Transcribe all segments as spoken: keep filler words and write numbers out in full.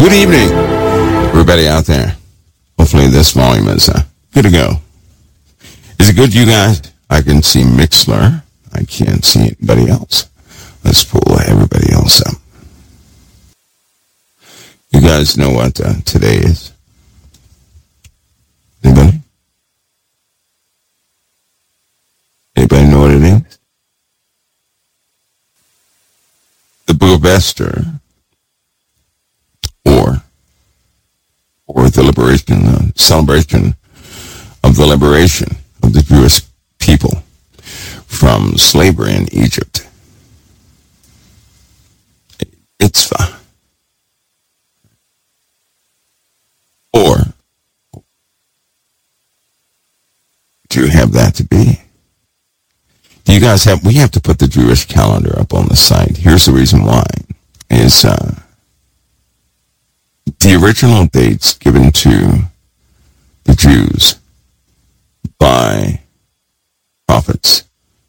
Good evening, everybody out there. Hopefully this volume is uh, good to go. Is it good, you guys? I can see Mixler. I can't see anybody else. Let's pull everybody else up. You guys know what uh, today is? Anybody? Anybody know what it is? The Book of Esther, or or the liberation, the celebration of the liberation of the Jewish people from slavery in Egypt. It's fine. Or do you have that to be? Do you guys have, we have to put the Jewish calendar up on the site. Here's the reason why. Is uh, the original dates given to the Jews by prophets,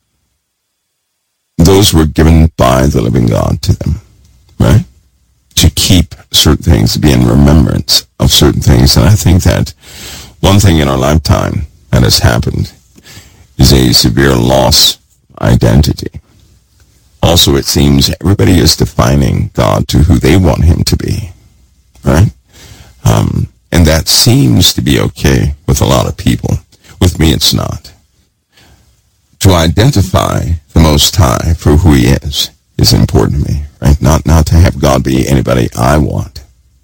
those were given by the living God to them, right? To keep certain things, to be in remembrance of certain things. And I think that one thing in our lifetime that has happened is a severe loss of identity. Also, it seems everybody is defining God to who they want him to be, right? Um, and that seems to be okay with a lot of people. With me, it's not. To identify the Most High for who he is is important to me, right? Not, not to have God be anybody I want.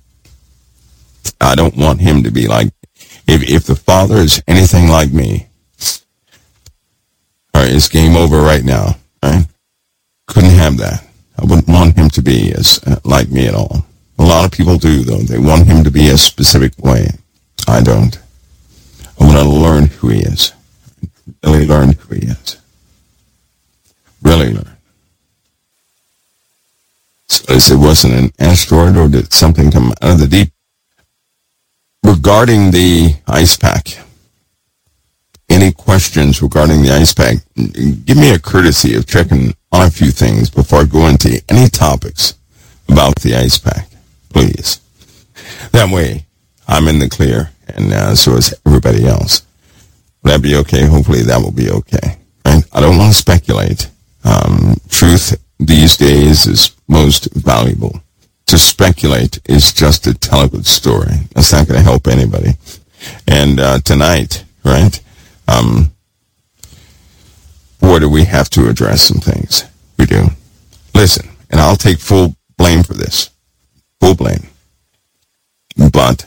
I don't want him to be like, if, if the Father is anything like me, all right, it's game over right now, right? Couldn't have that. I wouldn't want him to be as uh, like me at all. A lot of people do, though. They want him to be a specific way. I don't. I want to learn who he is. Really learn who he is. Really learn. So as it wasn't an asteroid, or did something come out of the deep? Regarding the ice pack, any questions regarding the ice pack, give me a courtesy of checking on a few things before I go into any topics about the ice pack, please. That way, I'm in the clear, and uh, so is everybody else. Will that be okay? Hopefully that will be okay. Right? I don't want to speculate. Um, truth these days is most valuable. To speculate is just to tell a good story. That's not going to help anybody. And uh, tonight, right, um, boy, do we have to address some things. We do. Listen, and I'll take full blame for this. Full blame. But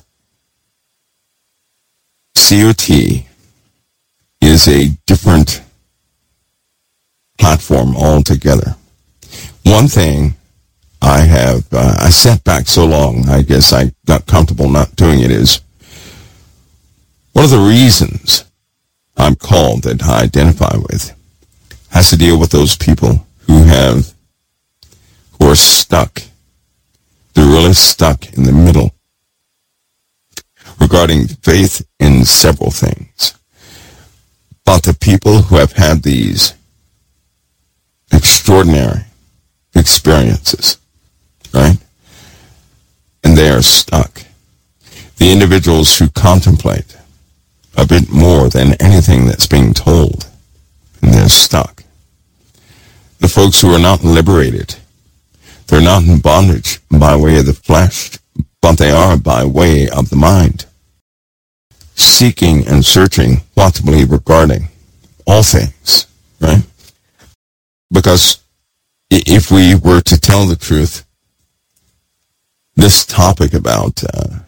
C O T is a different platform altogether. One thing I have, uh, I sat back so long, I guess I got comfortable not doing it, is one of the reasons I'm called that I identify with has to deal with those people who have, who are stuck. They're really stuck in the middle regarding faith in several things. But the people who have had these extraordinary experiences, right? And they are stuck. The individuals who contemplate a bit more than anything that's being told, and they're stuck. The folks who are not liberated, they're not in bondage by way of the flesh, but they are by way of the mind, seeking and searching what to believe regarding all things, right? Because if we were to tell the truth, this topic about uh,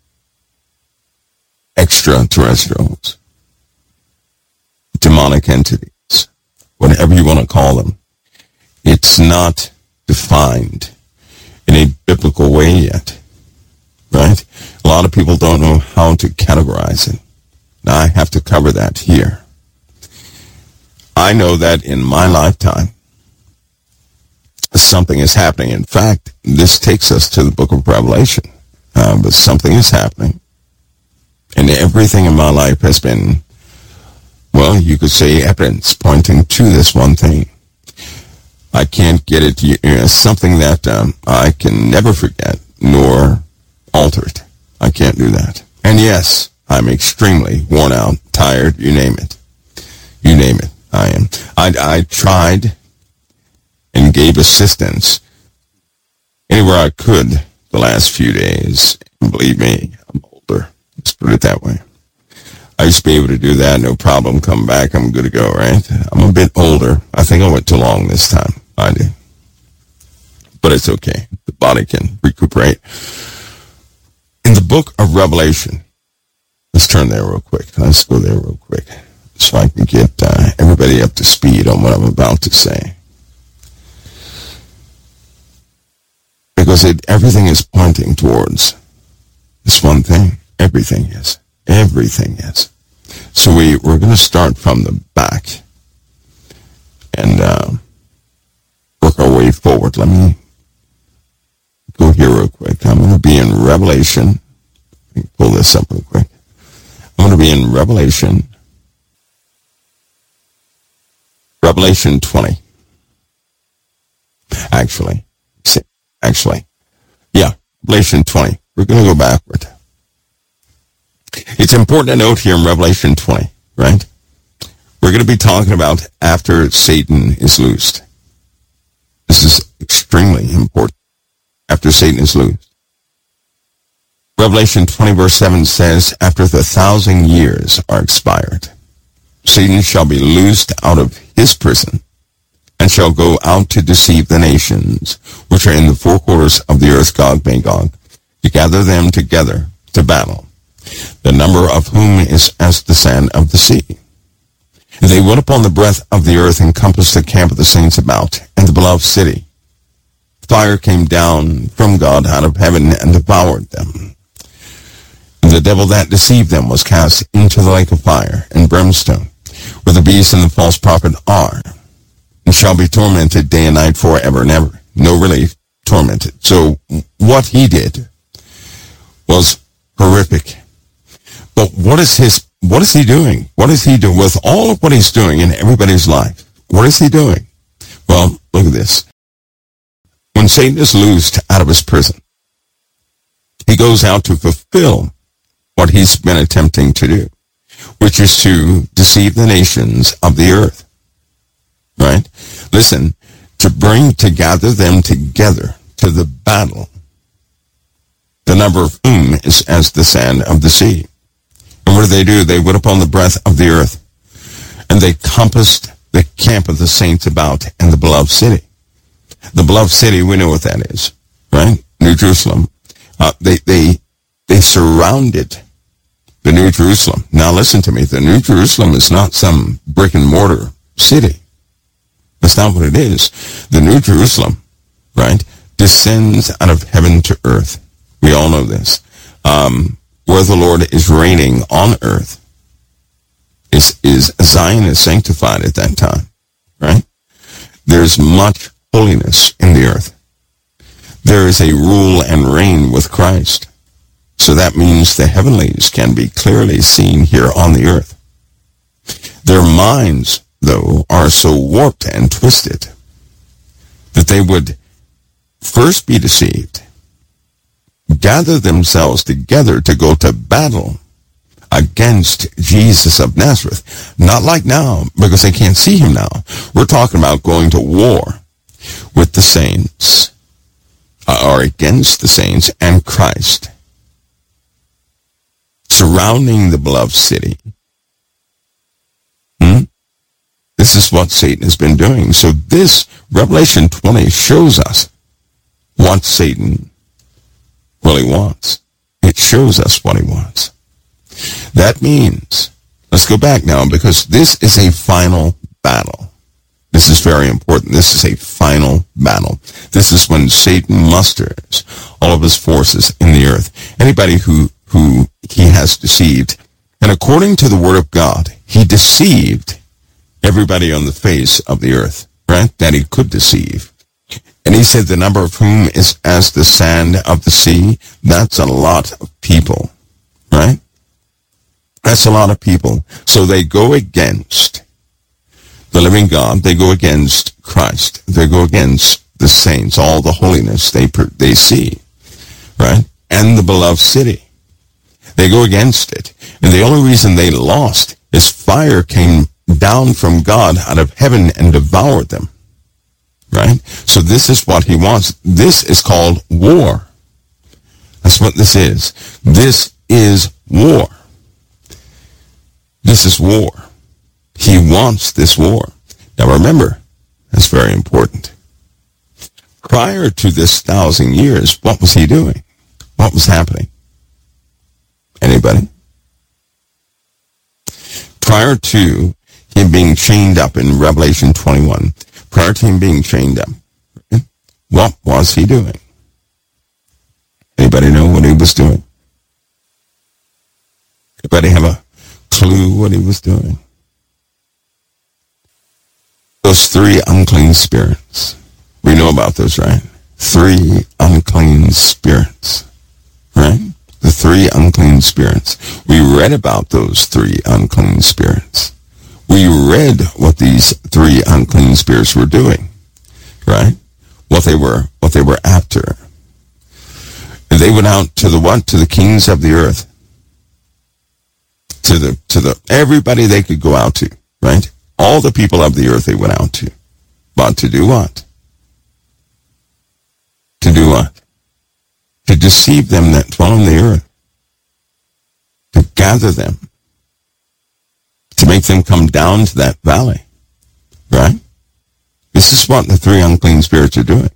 extraterrestrials, demonic entities, whatever you want to call them, it's not defined in a biblical way yet, right? A lot of people don't know how to categorize it. Now I have to cover that here. I know that in my lifetime, something is happening. In fact, this takes us to the book of Revelation. Uh, but something is happening. And everything in my life has been, well, you could say evidence pointing to this one thing. I can't get it. You know, something that um, I can never forget, nor do that. And yes, I'm extremely worn out, tired, you name it. You name it, I am. I, I tried and gave assistance anywhere I could the last few days. And believe me, I'm older. Let's put it that way. I used to be able to do that, no problem. Come back, I'm good to go, right? I'm a bit older. I think I went too long this time. I did. But it's okay. The body can recuperate. In the book of Revelation, let's turn there real quick. Let's go there real quick so I can get uh, everybody up to speed on what I'm about to say. Because it, everything is pointing towards this one thing. Everything is. Everything is. So we, we're going to start from the back and uh, work our way forward. Let me go here real quick. I'm going to be in Revelation. Let me pull this up real quick. I'm going to be in Revelation. Revelation twenty. Actually. Actually. Yeah, Revelation twenty. We're going to go backward. It's important to note here in Revelation twenty, right? We're going to be talking about after Satan is loosed. This is extremely important. After Satan is loosed. Revelation twenty verse seven says, after the thousand years are expired, Satan shall be loosed out of his prison and shall go out to deceive the nations, which are in the four quarters of the earth, Gog, Magog, to gather them together to battle, the number of whom is as the sand of the sea. And they went upon the breadth of the earth and compassed the camp of the saints about, and the beloved city. Fire came down from God out of heaven and devoured them. And the devil that deceived them was cast into the lake of fire and brimstone, where the beast and the false prophet are, and shall be tormented day and night forever and ever. No relief, tormented. So what he did was horrific. But what is his, what is he doing? What is he doing with all of what he's doing in everybody's life? What is he doing? Well, look at this. When Satan is loosed out of his prison, he goes out to fulfill what he's been attempting to do, which is to deceive the nations of the earth. Right? Listen, to bring, to gather them together to the battle, the number of whom is as the sand of the sea. And what did they do? They went upon the breadth of the earth, and they compassed the camp of the saints about and the beloved city. The beloved city, we know what that is, right? New Jerusalem. Uh, they, they, they surrounded the New Jerusalem. Now listen to me. The New Jerusalem is not some brick and mortar city. That's not what it is. The New Jerusalem, right, descends out of heaven to earth. We all know this. Um, where the Lord is reigning on earth is, is Zion is sanctified at that time, right? There's much holiness in the earth. There is a rule and reign with Christ. So that means the heavenlies can be clearly seen here on the earth. Their minds, though, are so warped and twisted that they would first be deceived, gather themselves together to go to battle against Jesus of Nazareth. Not like now, because they can't see him now. We're talking about going to war with the saints, uh, or against the saints and Christ, surrounding the beloved city. Hmm? This is what Satan has been doing. So this, Revelation twenty, shows us what Satan really wants. It shows us what he wants. That means, let's go back now, because this is a final battle. This is very important. This is a final battle. This is when Satan musters all of his forces in the earth. Anybody who, who he has deceived. And according to the word of God, he deceived everybody on the face of the earth, right? That he could deceive. And he said the number of whom is as the sand of the sea. That's a lot of people, right? That's a lot of people. So they go against the living God. They go against Christ. They go against the saints, all the holiness they they see, right? And the beloved city. They go against it. And the only reason they lost is fire came down from God out of heaven and devoured them. Right? So this is what he wants. This is called war. That's what this is. This is war. This is war. He wants this war. Now remember, that's very important. Prior to this thousand years, what was he doing? What was happening? Anybody? Prior to him being chained up in Revelation twenty-one, prior to him being chained up, what was he doing? Anybody know what he was doing? Anybody have a clue what he was doing? Those three unclean spirits. We know about those, right? Three unclean spirits, right? The three unclean spirits. We read about those three unclean spirits. We read what these three unclean spirits were doing, right? What they were, what they were after. And they went out to the what? To the kings of the earth. To the, to the, everybody they could go out to, right? All the people of the earth they went out to. But to do what? To do what? To deceive them that dwell on the earth. To gather them. To make them come down to that valley. Right? This is what the three unclean spirits are doing.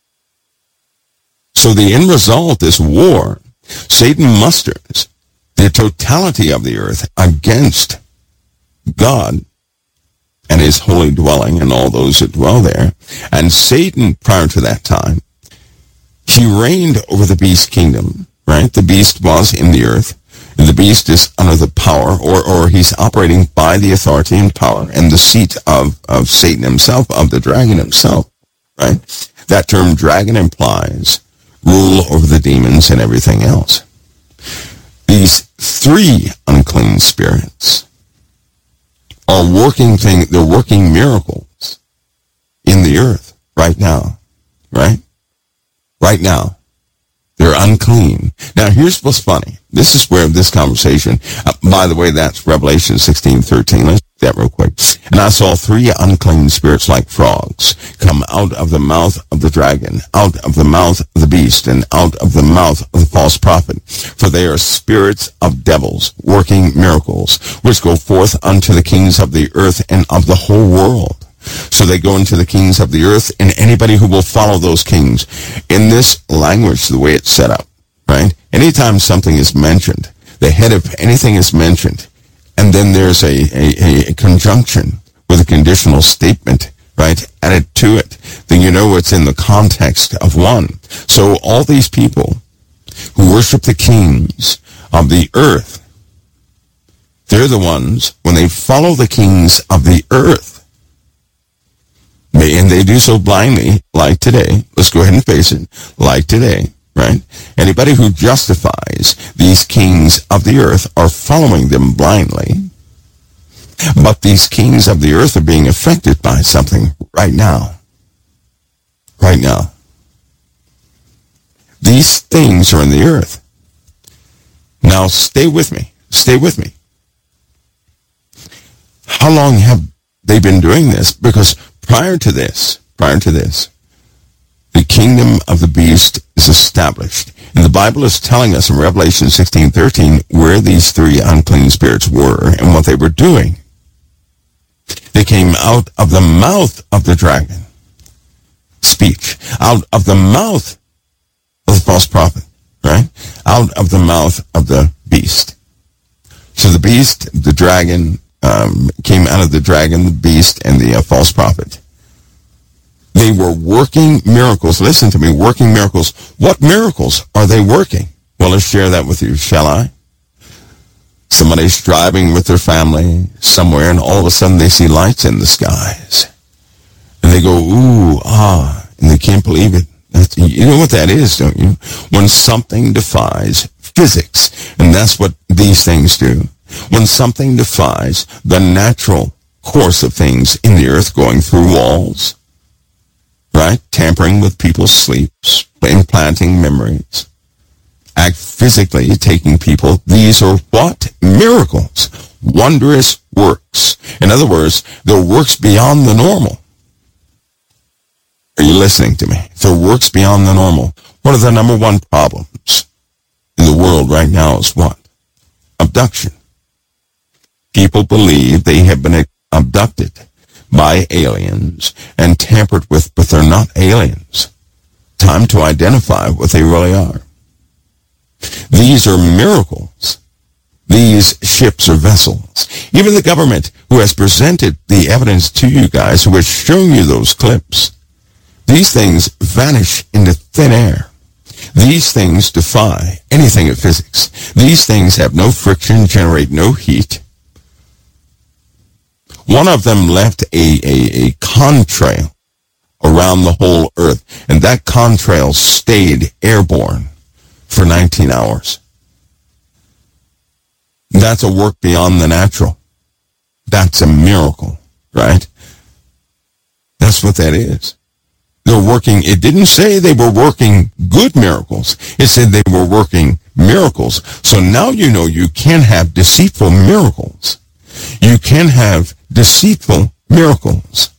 So the end result is war. Satan musters the totality of the earth against God and his holy dwelling and all those that dwell there. And Satan, prior to that time, he reigned over the beast kingdom, right? The beast was in the earth, and the beast is under the power, or, or he's operating by the authority and power and the seat of, of Satan himself, of the dragon himself, right? That term dragon implies rule over the demons and everything else. These three unclean spirits are working thing, they're working miracles in the earth right now, right? Right now. They're unclean. Now, here's what's funny. This is where this conversation, uh, by the way, that's Revelation sixteen thirteen. Let's do that real quick. And I saw three unclean spirits like frogs come out of the mouth of the dragon, out of the mouth of the beast, and out of the mouth of the false prophet. For they are spirits of devils, working miracles, which go forth unto the kings of the earth and of the whole world. So they go into the kings of the earth, and anybody who will follow those kings. In this language, the way it's set up, right? Anytime something is mentioned, the head of anything is mentioned, and then there's a, a, a conjunction with a conditional statement, right, added to it, then you know it's in the context of one. So all these people who worship the kings of the earth, they're the ones, when they follow the kings of the earth, and they do so blindly, like today. Let's go ahead and face it, like today, right? Anybody who justifies these kings of the earth are following them blindly. But these kings of the earth are being affected by something right now. Right now. These things are in the earth. Now stay with me. Stay with me. How long have they been doing this? Because Prior to this, prior to this, the kingdom of the beast is established. And the Bible is telling us in Revelation sixteen thirteen where these three unclean spirits were and what they were doing. They came out of the mouth of the dragon. Speech. Out of the mouth of the false prophet, right? Out of the mouth of the beast. So the beast, the dragon, Um, came out of the dragon, the beast, and the uh, false prophet. They were working miracles. Listen to me, working miracles. What miracles are they working? Well, let's share that with you, shall I? Somebody's driving with their family somewhere, and all of a sudden they see lights in the skies. And they go, ooh, ah, and they can't believe it. That's, you know what that is, don't you? When something defies physics, and that's what these things do. When something defies the natural course of things in the earth, going through walls, right? Tampering with people's sleeps, implanting memories, act physically, taking people. These are what? Miracles. Wondrous works. In other words, they're works beyond the normal. Are you listening to me? They're works beyond the normal. One of the number one problems in the world right now is what? Abduction. People believe they have been abducted by aliens and tampered with, but they're not aliens. Time to identify what they really are. These are miracles. These ships are vessels. Even the government, who has presented the evidence to you guys, who has shown you those clips, these things vanish into thin air. These things defy anything of physics. These things have no friction, generate no heat. One of them left a, a, a contrail around the whole Earth, and that contrail stayed airborne for nineteen hours. That's a work beyond the natural. That's a miracle, right? That's what that is. They're working, it didn't say they were working good miracles. It said they were working miracles. So now you know you can have deceitful miracles. You can have deceitful miracles.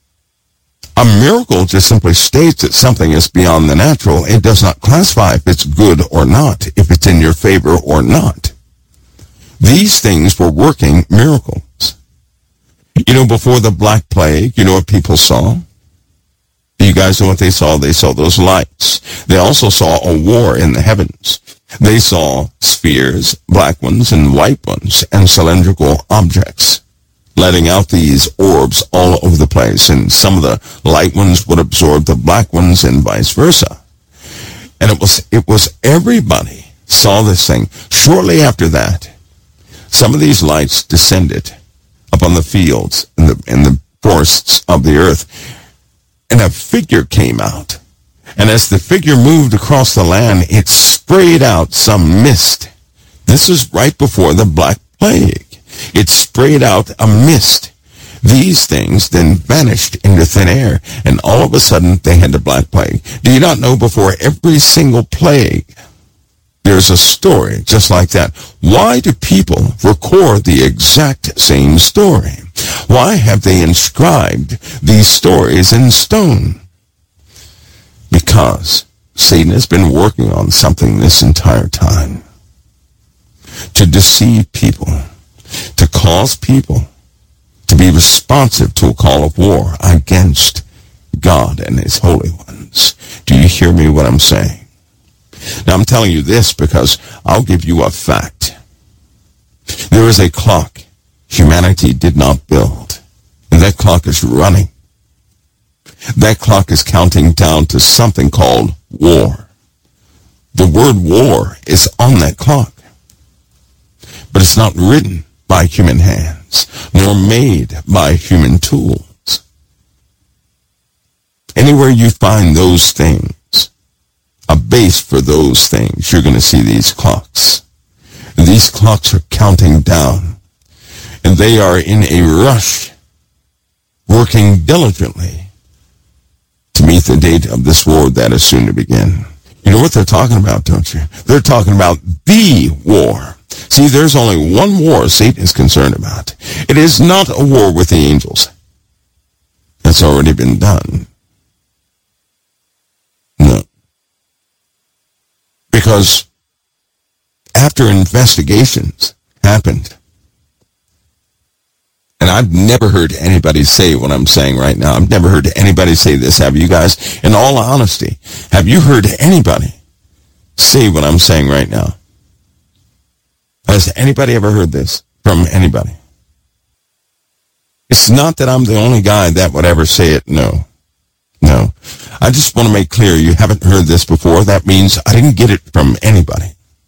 A miracle just simply states that something is beyond the natural. It does not classify if it's good or not, if it's in your favor or not. These things were working miracles. You know, before the Black Plague, you know what people saw? You guys know what they saw? They saw those lights. They also saw a war in the heavens. They saw spheres, black ones and white ones, and cylindrical objects, letting out these orbs all over the place. And some of the light ones would absorb the black ones and vice versa. And it was, it was everybody saw this thing. Shortly after that, some of these lights descended upon the fields and the, and the forests of the earth. And a figure came out. And as the figure moved across the land, it sprayed out some mist. This is right before the Black Plague. It sprayed out a mist. These things then vanished into thin air, and all of a sudden they had the Black Plague. Do you not know before every single plague, there's a story just like that? Why do people record the exact same story? Why have they inscribed these stories in stone? Because Satan has been working on something this entire time. To deceive people. To cause people to be responsive to a call of war against God and his holy ones. Do you hear me what I'm saying? Now I'm telling you this because I'll give you a fact. There is a clock humanity did not build, and that clock is running. That clock is counting down to something called war. The word war is on that clock, but it's not written by human hands, nor made by human tools. Anywhere you find those things, a base for those things, you're going to see these clocks. And these clocks are counting down, and they are in a rush, working diligently to meet the date of this war that is soon to begin. You know what they're talking about, don't you? They're talking about the war. See, there's only one war Satan is concerned about. It is not a war with the angels. That's already been done. No. Because after investigations happened, and I've never heard anybody say what I'm saying right now. I've never heard anybody say this. Have you guys? In all honesty, have you heard anybody say what I'm saying right now? Has anybody ever heard this from anybody? It's not that I'm the only guy that would ever say it. No. No. I just want to make clear you haven't heard this before. That means I didn't get it from anybody.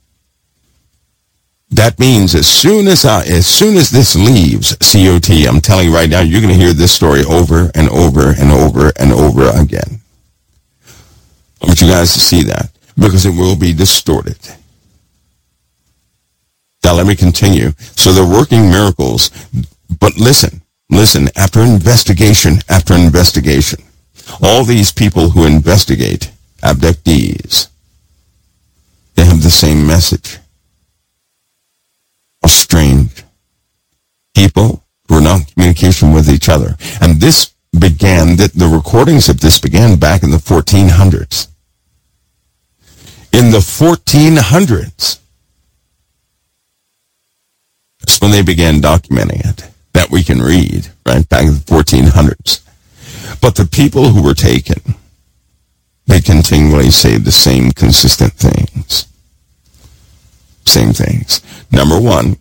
That means as soon as I, as soon as this leaves C O T, I'm telling you right now, you're going to hear this story over and over and over and over again. I want you guys to see that, because it will be distorted. Now let me continue. So they're working miracles, but listen, listen, after investigation after investigation, all these people who investigate abductees, They have the same message. How strange. People who are not in communication with each other. And this began, the, the recordings of this began back in the fourteen hundreds. In the fourteen hundreds, that's when they began documenting it, that we can read, right, back in the fourteen hundreds. But the people who were taken, they continually say the same consistent things. Same things. Number one,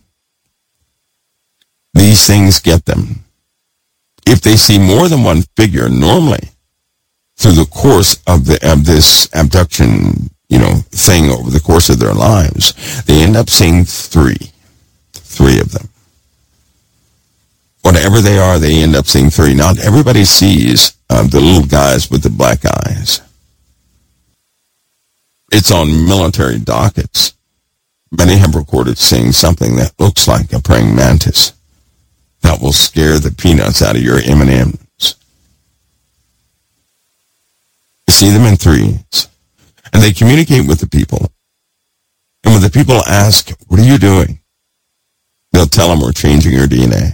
these things get them. If they see more than one figure, normally, through the course of the of this abduction, you know, thing over the course of their lives, they end up seeing three. Three of them. Whatever they are, they end up seeing three. Not everybody sees uh, the little guys with the black eyes. It's on military dockets. Many have recorded seeing something that looks like a praying mantis that will scare the peanuts out of your M and M's. You see them in threes, and they communicate with the people. And when the people ask, what are you doing? They'll tell them we're changing your D N A.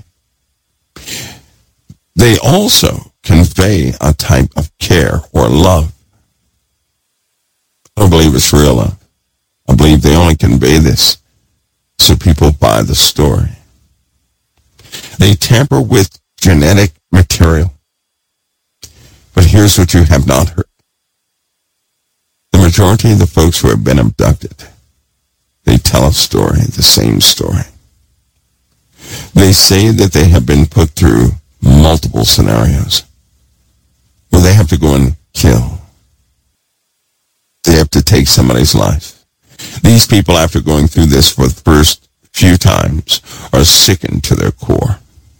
They also convey a type of care or love. I don't believe it's real love. I believe they only convey this so people buy the story. They tamper with genetic material. But here's what you have not heard. The majority of the folks who have been abducted, they tell a story, the same story. They say that they have been put through multiple scenarios where they have to go and kill. They have to take somebody's life. These people, after going through this for the first few times, are sickened to their core.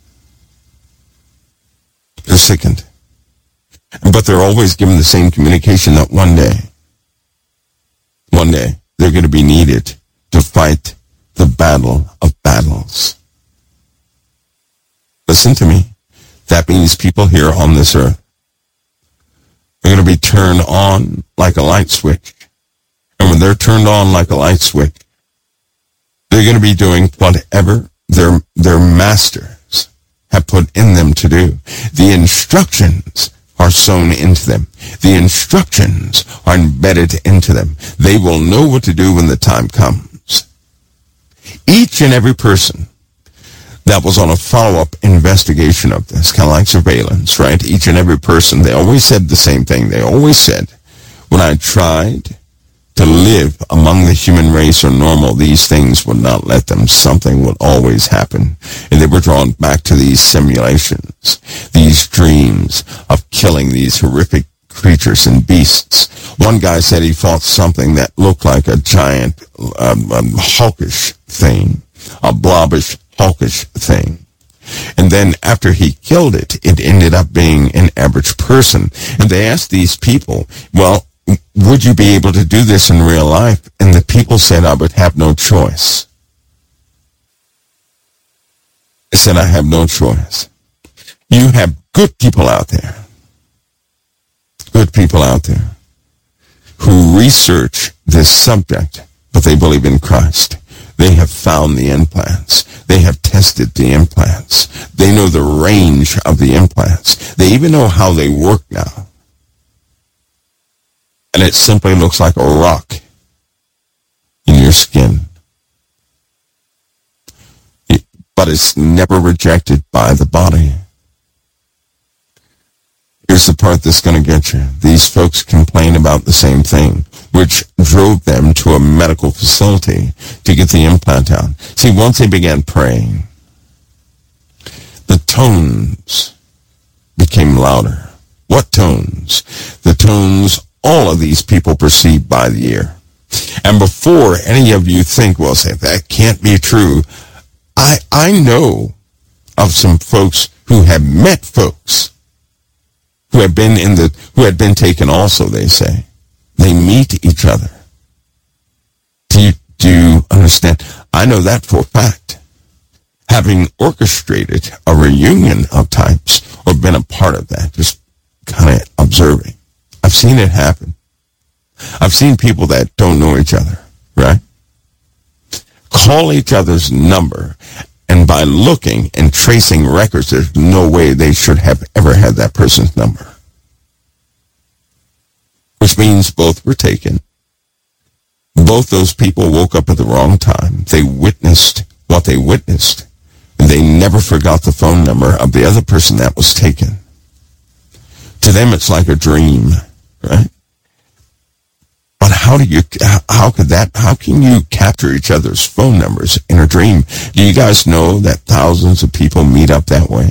They're sickened. But they're always given the same communication that one day, one day, they're going to be needed to fight the battle of battles. Listen to me. That means people here on this earth are going to be turned on like a light switch. And when they're turned on like a light switch, they're going to be doing whatever their, their masters have put in them to do. The instructions are sewn into them. The instructions are embedded into them. They will know what to do when the time comes. Each and every person that was on a follow-up investigation of this, kind of like surveillance, right? Each and every person, they always said the same thing. They always said, when I tried to live among the human race or normal, these things would not let them. Something would always happen. And they were drawn back to these simulations, these dreams of killing these horrific creatures and beasts. One guy said he fought something that looked like a giant, um, um, hawkish thing, a blobbish, hawkish thing. And then after he killed it, it ended up being an average person. And they asked these people, well, would you be able to do this in real life? And the people said, I would have no choice. I said, I have no choice. You have good people out there, good people out there who research this subject, but they believe in Christ. They have found the implants. They have tested the implants. They know the range of the implants. They even know how they work now. And it simply looks like a rock in your skin. It, but it's never rejected by the body. Here's the part that's going to get you. These folks complain about the same thing, which drove them to a medical facility to get the implant out. See, once they began praying, the tones became louder. What tones? The tones all of these people perceive by the ear. And before any of you think, well, say, that can't be true, I, I know of some folks who have met folks who have been in the, who had been taken also, they say. They meet each other. Do you, do you understand? I know that for a fact. Having orchestrated a reunion of types or been a part of that, just kind of observing. I've seen it happen. I've seen people that don't know each other right? Call each other's number, and by looking and tracing records, there's no way they should have ever had that person's number. Which means both were taken. Both those people woke up at the wrong time. They witnessed what they witnessed. And they never forgot the phone number of the other person that was taken. To them, it's like a dream, right? But how do you, how could that, how can you capture each other's phone numbers in a dream? Do you guys know that thousands of people meet up that way?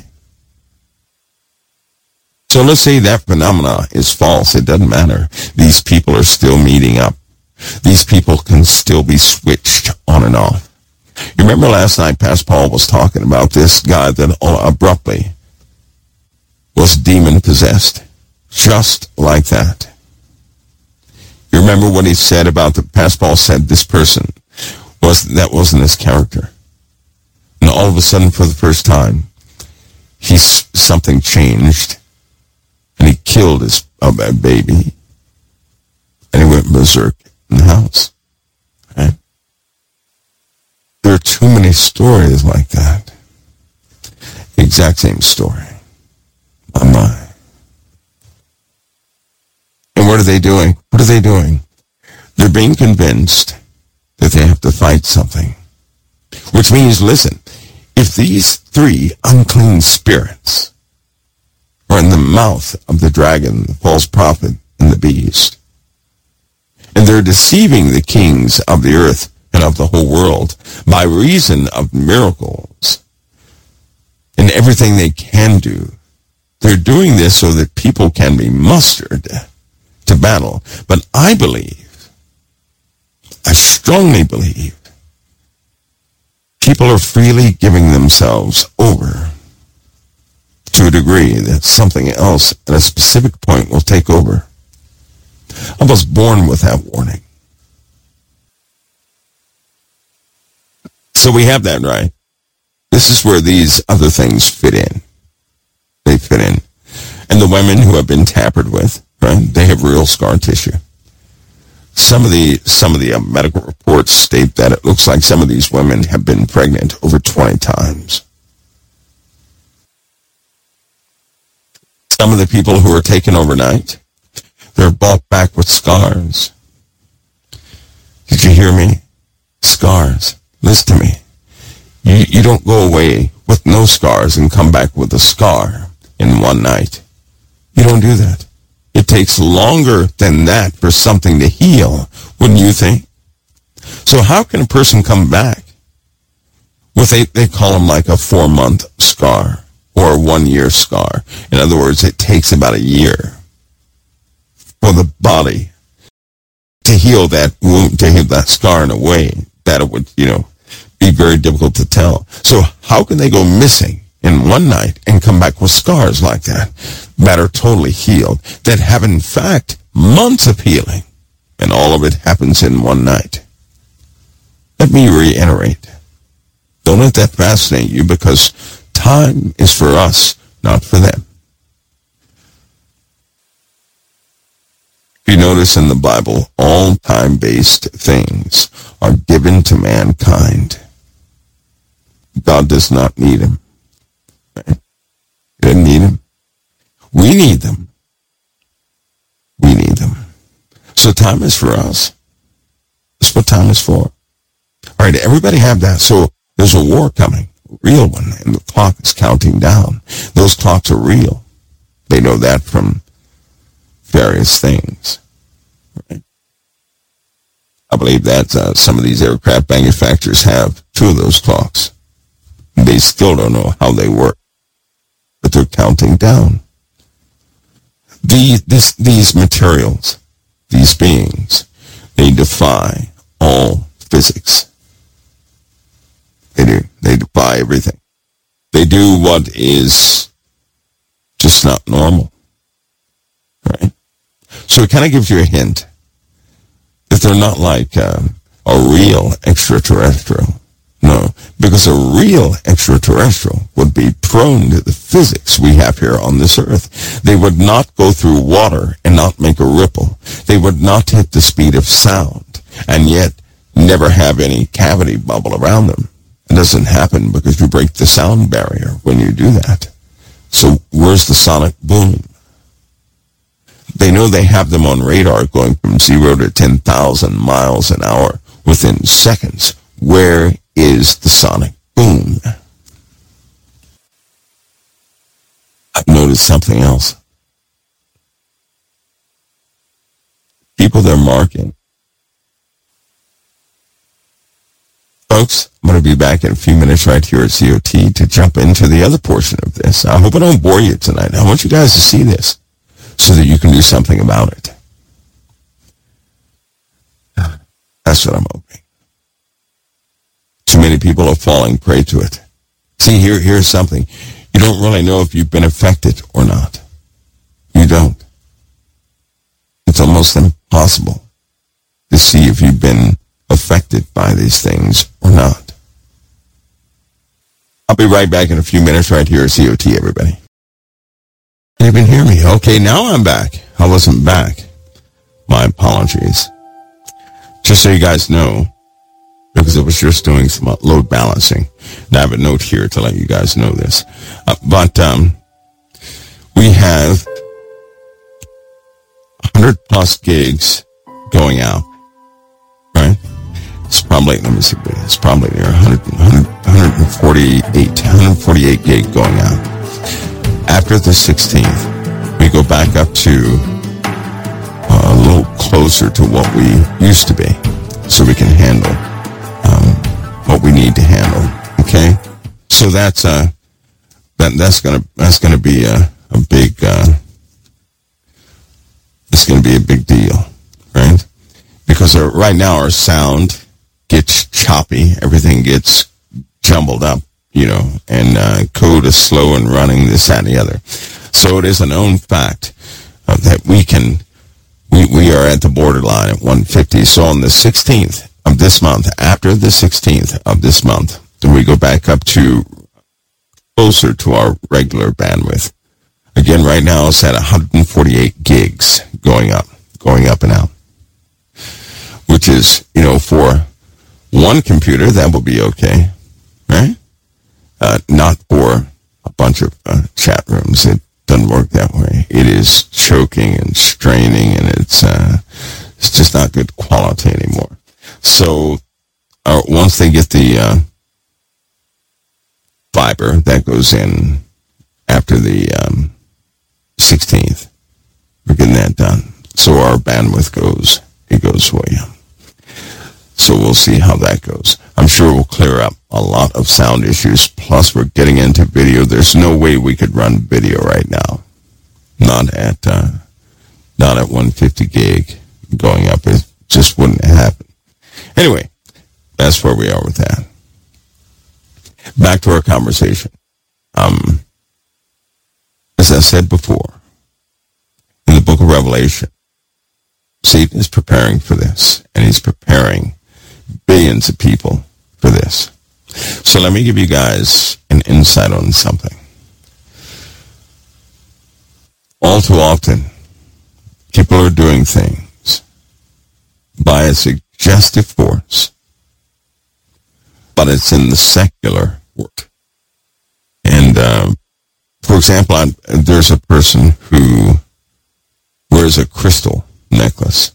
So let's say that phenomena is false. It doesn't matter. These people are still meeting up. These people can still be switched on and off. You remember last night, Pastor Paul was talking about this guy that abruptly was demon-possessed. Just like that. You remember what he said about the, Pastor Paul said this person, was that wasn't his character. And all of a sudden, for the first time, he's, something changed. And he killed his uh, baby. And he went berserk in the house. Right? There are too many stories like that. The exact same story. My mind. And what are they doing? What are they doing? They're being convinced that they have to fight something. Which means, listen, if these three unclean spirits are in the mouth of the dragon, the false prophet, and the beast, and they're deceiving the kings of the earth and of the whole world by reason of miracles and everything they can do, they're doing this so that people can be mustered to battle. But I believe, I strongly believe, people are freely giving themselves over to a degree that something else at a specific point will take over. I was born with that warning. So we have that, right? This is where these other things fit in. They fit in. And the women who have been tampered with, right, they have real scar tissue. Some of the some of the uh, medical reports state that it looks like some of these women have been pregnant over twenty times. Some of the people who are taken overnight, they're brought back with scars. Did you hear me? Scars. Listen to me. You, you don't go away with no scars and come back with a scar in one night. You don't do that. It takes longer than that for something to heal, wouldn't you think? So how can a person come back with a, they call them like a four-month scar or a one-year scar. In other words, it takes about a year for the body to heal that wound, to heal that scar in a way that it would, you know, be very difficult to tell. So how can they go missing in one night and come back with scars like that, that are totally healed, that have in fact months of healing, and all of it happens in one night? Let me reiterate. Don't let that fascinate you, because time is for us, not for them. If you notice in the Bible, all time-based things are given to mankind. God does not need them. Right? He doesn't need them. We need them. We need them. So time is for us. That's what time is for. All right, everybody have that. So there's a war coming, a real one, and the clock is counting down. Those clocks are real. They know that from various things. Right? I believe that uh, some of these aircraft manufacturers have two of those clocks. They still don't know how they work, but they're counting down. The, this, these materials, these beings, they defy all physics. They do. They defy everything. They do what is just not normal. Right? So it kind of gives you a hint that they're not like uh, a real extraterrestrial. No, because a real extraterrestrial would be prone to the physics we have here on this earth. They would not go through water and not make a ripple. They would not hit the speed of sound. And yet, never have any cavity bubble around them. It doesn't happen because you break the sound barrier when you do that. So where's the sonic boom? They know they have them on radar going from zero to ten thousand miles an hour within seconds. Where is the sonic boom? I've noticed something else. People they're marking. Folks, I'm going to be back in a few minutes right here at C O T to jump into the other portion of this. I hope I don't bore you tonight. I want you guys to see this so that you can do something about it. That's what I'm hoping. Too many people are falling prey to it. See, here, here's something. You don't really know if you've been affected or not. You don't. It's almost impossible to see if you've been affected by these things or not. I'll be right back in a few minutes right here at C O T, everybody. You can hear me. Okay, now I'm back. I wasn't back. My apologies. Just so you guys know, because I was just doing some load balancing. And I have a note here to let you guys know this. Uh, but um, we have one hundred plus gigs going out, right? It's probably, let me see, it's probably near one hundred, one forty-eight, one forty-eight gig going out. After the sixteenth, we go back up to uh, a little closer to what we used to be, so we can handle um, what we need to handle. Okay, so that's uh, that that's gonna that's gonna be a, a big uh, it's gonna be a big deal, right? Because uh, right now our sound gets choppy, everything gets jumbled up, you know, and uh, code is slow and running, this, that, and the other. So it is a known fact uh, that we can, we, we are at the borderline at one fifty. So on the sixteenth of this month, after the sixteenth of this month, then we go back up to closer to our regular bandwidth. Again, right now it's at one hundred forty-eight gigs going up, going up and out, which is, you know, for one computer, that will be okay, right? Uh, not for a bunch of uh, chat rooms. It doesn't work that way. It is choking and straining, and it's uh, it's just not good quality anymore. So uh, once they get the uh, fiber, that goes in after the um, sixteenth. We're getting that done. So our bandwidth goes, it goes way up. So we'll see how that goes. I'm sure we'll clear up a lot of sound issues. Plus, we're getting into video. There's no way we could run video right now. Not at uh, not at one fifty gig going up. It just wouldn't happen. Anyway, that's where we are with that. Back to our conversation. Um, as I said before, in the book of Revelation, Satan is preparing for this, and he's preparing billions of people for this. So let me give you guys an insight on something. All too often, people are doing things by a suggestive force, but it's in the secular world. And, um, for example, I'm, there's a person who wears a crystal necklace.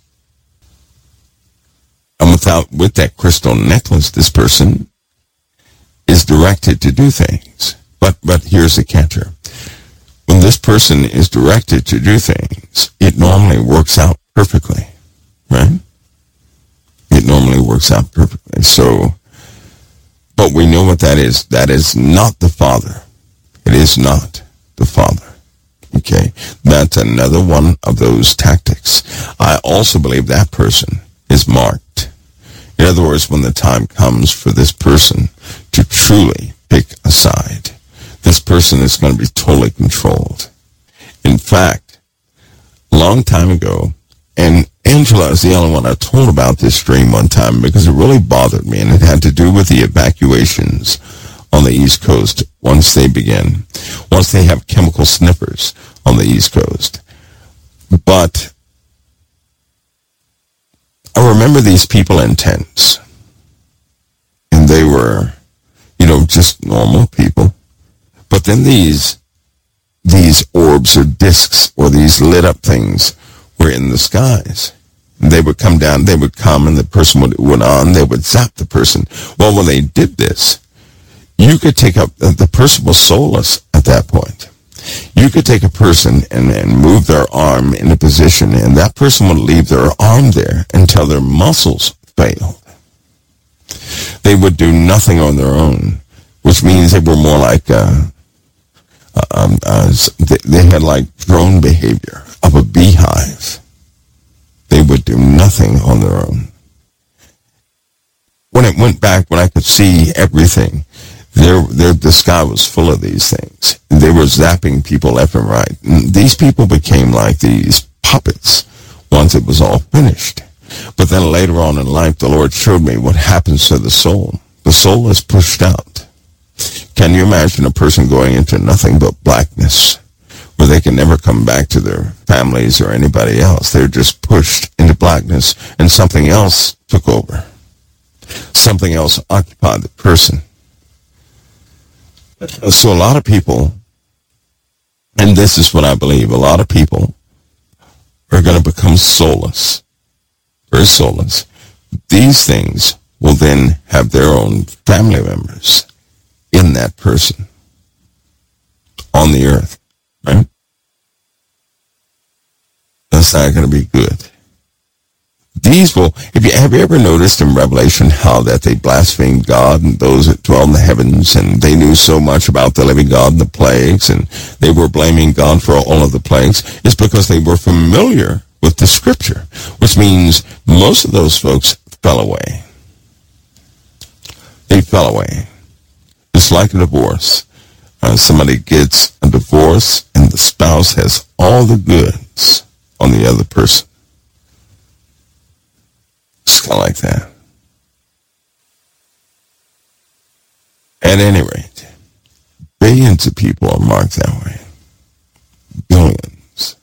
And without, with that crystal necklace, this person is directed to do things. But, but here's the catcher. When this person is directed to do things, it normally works out perfectly, right? It normally works out perfectly. So, but we know what that is. That is not the Father. It is not the Father. Okay? That's another one of those tactics. I also believe that person is marked. In other words, when the time comes for this person to truly pick a side, this person is going to be totally controlled. In fact, a long time ago, and Angela is the only one I told about this dream one time because it really bothered me, and it had to do with the evacuations on the East Coast once they begin, once they have chemical sniffers on the East Coast. But I remember these people in tents, were, you know, just normal people. But then these these orbs or discs or these lit up things were in the skies. They would come down, they would come, and the person would went on, they would zap the person. Well, when they did this, you could take up, the person was soulless at that point. You could take a person and, and move their arm in a position, and that person would leave their arm there until their muscles failed. They would do nothing on their own, which means they were more like, uh, um, uh, they, they had like drone behavior of a beehive. They would do nothing on their own. When it went back, when I could see everything, there, there, the sky was full of these things. They were zapping people left and right. And these people became like these puppets once it was all finished. But then later on in life, the Lord showed me what happens to the soul. The soul is pushed out. Can you imagine a person going into nothing but blackness, where they can never come back to their families or anybody else? They're just pushed into blackness, and something else took over. Something else occupied the person. So a lot of people, and this is what I believe, a lot of people are going to become soulless. Very soulless. These things will then have their own family members in that person on the earth. Right? That's not going to be good. These will, if you, have you ever noticed in Revelation how that they blasphemed God and those that dwell in the heavens, and they knew so much about the living God and the plagues, and they were blaming God for all of the plagues? It's because they were familiar with the scripture, which means most of those folks fell away. They fell away. It's like a divorce. Uh, somebody gets a divorce and the spouse has all the goods on the other person. It's kind of like that. At any rate, billions of people are marked that way. Billions.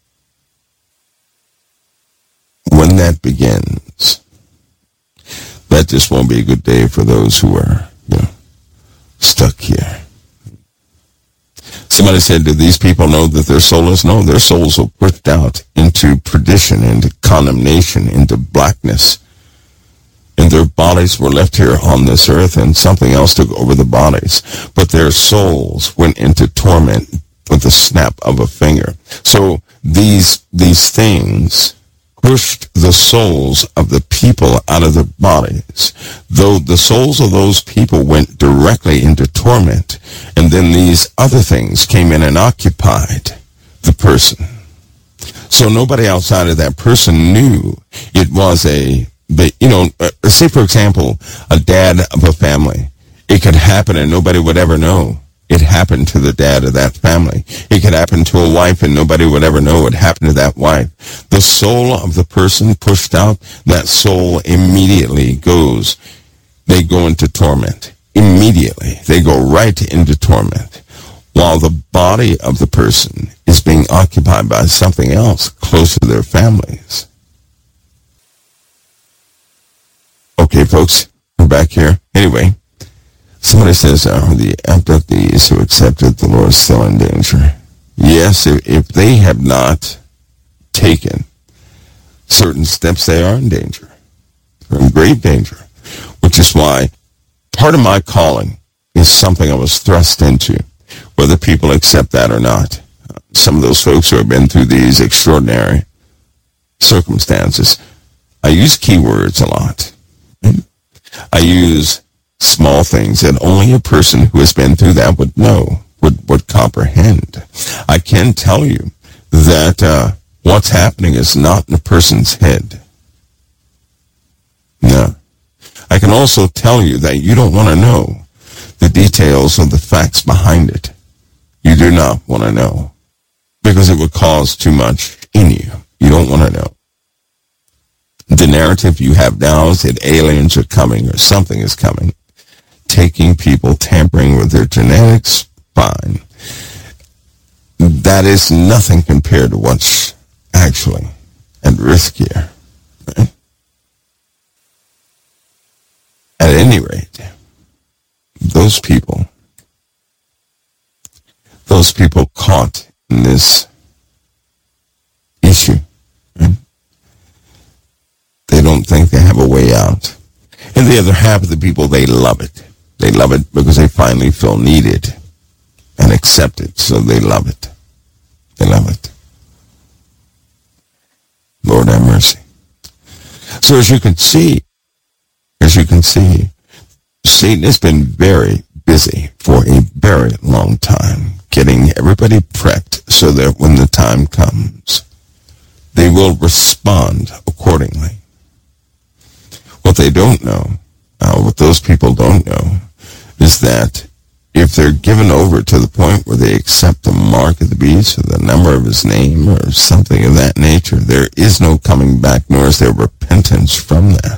When that begins, that just won't be a good day for those who are, you know, stuck here. Somebody said, do these people know that their soul is? No, their souls were pushed out into perdition, into condemnation, into blackness. And their bodies were left here on this earth, and something else took over the bodies. But their souls went into torment with the snap of a finger. So these, these things pushed the souls of the people out of their bodies. Though the souls of those people went directly into torment, and then these other things came in and occupied the person. So nobody outside of that person knew it was a, you know, say for example, a dad of a family. It could happen and nobody would ever know it happened to the dad of that family. It could happen to a wife and nobody would ever know it happened to that wife. The soul of the person pushed out, that soul immediately goes, they go into torment. Immediately. They go right into torment. While the body of the person is being occupied by something else close to their families. Okay, folks, we're back here. Anyway. Somebody says, are the abductees who accepted the Lord still in danger? Yes, if, if they have not taken certain steps, they are in danger. They're in grave danger, which is why part of my calling is something I was thrust into, whether people accept that or not. Some of those folks who have been through these extraordinary circumstances, I use keywords a lot. I use small things that only a person who has been through that would know, would, would comprehend. I can tell you that uh, what's happening is not in a person's head. No. I can also tell you that you don't want to know the details of the facts behind it. You do not want to know, because it would cause too much in you. You don't want to know. The narrative you have now is that aliens are coming or something is coming. Taking people, tampering with their genetics, fine. That is nothing compared to what's actually at risk here. Right? At any rate, those people, those people caught in this issue, right? They don't think they have a way out. And the other half of the people, they love it. They love it because they finally feel needed and accepted, so they love it. They love it. Lord have mercy. So as you can see, as you can see, Satan has been very busy for a very long time, getting everybody prepped so that when the time comes, they will respond accordingly. What they don't know, uh, what those people don't know, is that if they're given over to the point where they accept the mark of the beast or the number of his name or something of that nature, there is no coming back, nor is there repentance from that.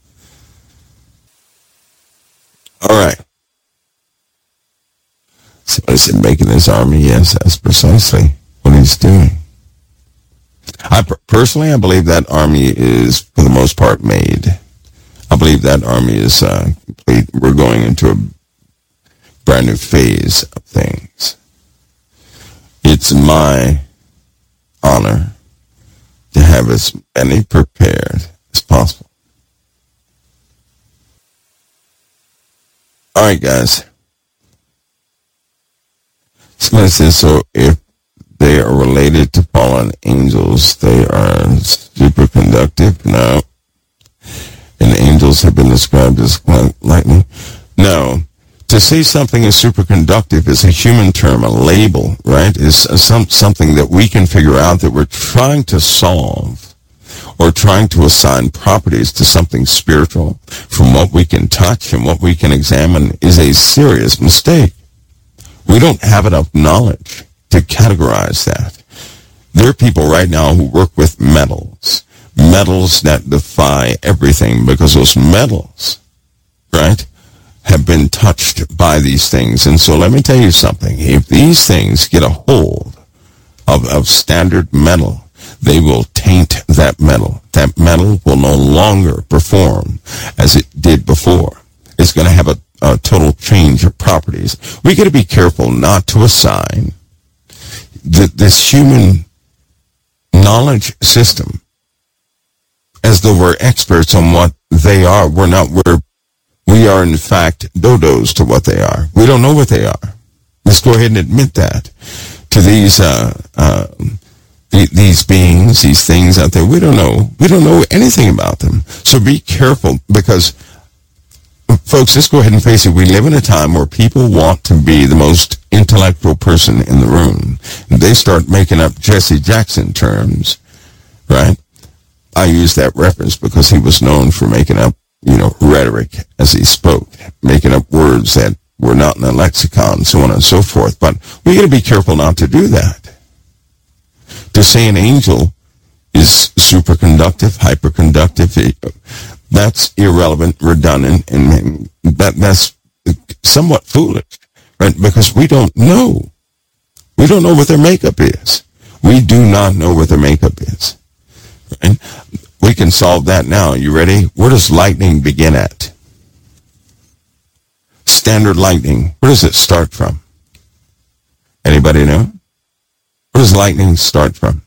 All right. Somebody said making his army. Yes, that's precisely what he's doing. I personally, I believe that army is, for the most part, made. I believe that army is uh, complete. We're going into a brand new phase of things. It's my honor to have as many prepared as possible. All right, guys. Somebody says, so if they are related to fallen angels, they are superconductive? No. And angels have been described as lightning? No. To say something is superconductive is a human term, a label, right? Is some, something that we can figure out that we're trying to solve or trying to assign properties to something spiritual from what we can touch and what we can examine is a serious mistake. We don't have enough knowledge to categorize that. There are people right now who work with metals, metals that defy everything because those metals, right, have been touched by these things. And so let me tell you something. If these things get a hold of, of standard metal, they will taint that metal. That metal will no longer perform as it did before. It's going to have a, a total change of properties. We got to be careful not to assign the, this human knowledge system as though we're experts on what they are. We're not. We're We are, in fact, dodos to what they are. We don't know what they are. Let's go ahead and admit that to these uh, uh, th- these beings, these things out there. We don't know. We don't know anything about them. So be careful because, folks, let's go ahead and face it. We live in a time where people want to be the most intellectual person in the room. And they start making up Jesse Jackson terms, right? I use that reference because he was known for making up, you know, rhetoric as he spoke, making up words that were not in the lexicon, so on and so forth. But we got to be careful not to do that. To say an angel is superconductive, hyperconductive, that's irrelevant, redundant, and that that's somewhat foolish, right? Because we don't know. We don't know what their makeup is. We do not know what their makeup is. Right? We can solve that now. You ready? Where does lightning begin at? Standard lightning. Where does it start from? Anybody know? Where does lightning start from?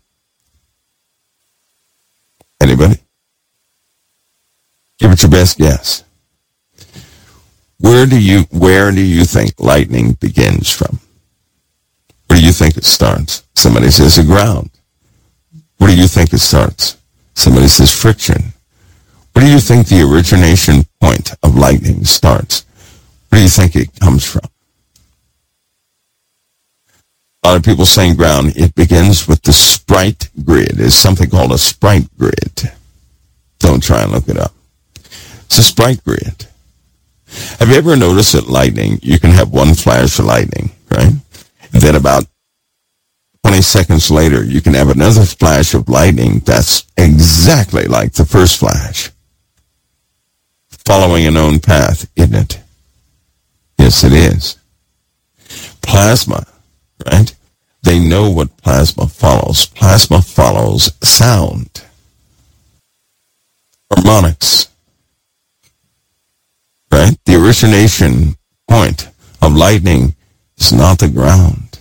Anybody? Give it your best guess. Where do you where do you think lightning begins from? Where do you think it starts? Somebody says the ground. Where do you think it starts? Somebody says friction. Where do you think the origination point of lightning starts? Where do you think it comes from? A lot of people saying ground. It begins with the sprite grid. It's something called a sprite grid. Don't try and look it up. It's a sprite grid. Have you ever noticed that lightning, you can have one flash of lightning, right? And then about twenty seconds later, you can have another flash of lightning that's exactly like the first flash. Following a known path, isn't it? Yes, it is. Plasma, right? They know what plasma follows. Plasma follows sound. Harmonics, right? The origination point of lightning is not the ground,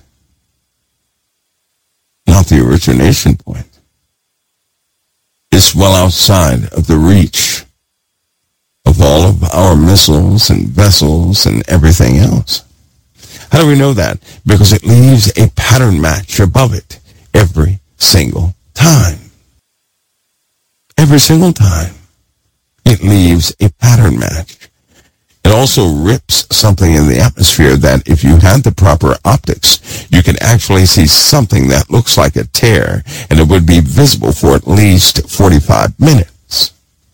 not the origination point. It's well outside of the reach of all of our missiles and vessels and everything else. How do we know that? Because it leaves a pattern match above it every single time. Every single time. It leaves a pattern match. It also rips something in the atmosphere that if you had the proper optics, you could actually see something that looks like a tear, and it would be visible for at least forty-five minutes.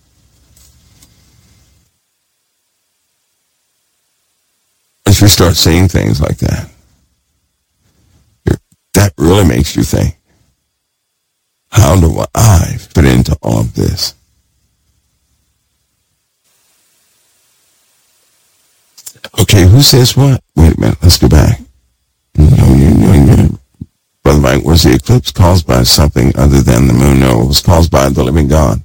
As you start seeing things like that, that really makes you think, how do I fit into all of this? Okay, who says what? Wait a minute, let's go back. No, no, no, no. Brother Mike, was the eclipse caused by something other than the moon? No, it was caused by the living God.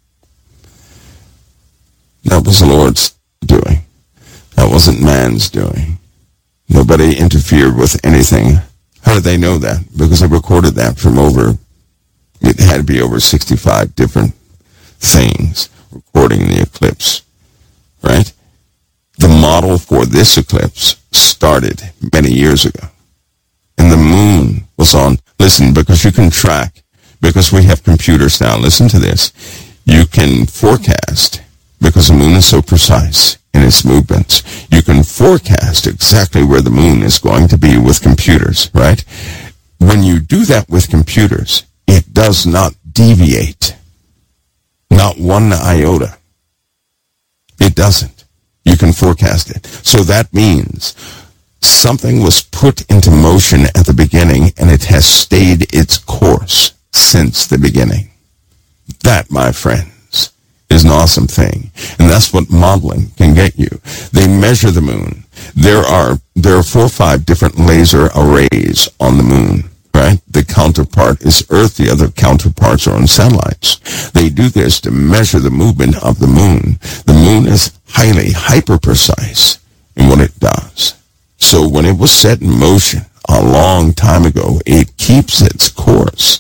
That was the Lord's doing. That wasn't man's doing. Nobody interfered with anything. How did they know that? Because they recorded that from over, it had to be over sixty-five different things recording the eclipse, right? The model for this eclipse started many years ago. And the moon was on, listen, because you can track, because we have computers now, listen to this. You can forecast, because the moon is so precise in its movements, you can forecast exactly where the moon is going to be with computers, right? When you do that with computers, it does not deviate. Not one iota. It doesn't. You can forecast it. So that means something was put into motion at the beginning and it has stayed its course since the beginning. That, my friends, is an awesome thing. And that's what modeling can get you. They measure the moon. There are, there are four or five different laser arrays on the moon, right? The counterpart is Earth. The other counterparts are on satellites. They do this to measure the movement of the moon. The moon is highly hyper-precise in what it does. So when it was set in motion a long time ago, it keeps its course.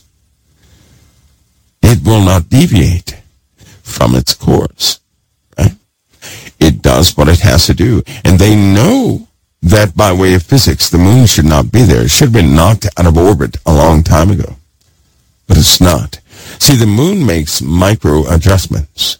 It will not deviate from its course, right? It does what it has to do. And they know that by way of physics, the moon should not be there. It should have been knocked out of orbit a long time ago. But it's not. See, the moon makes micro adjustments.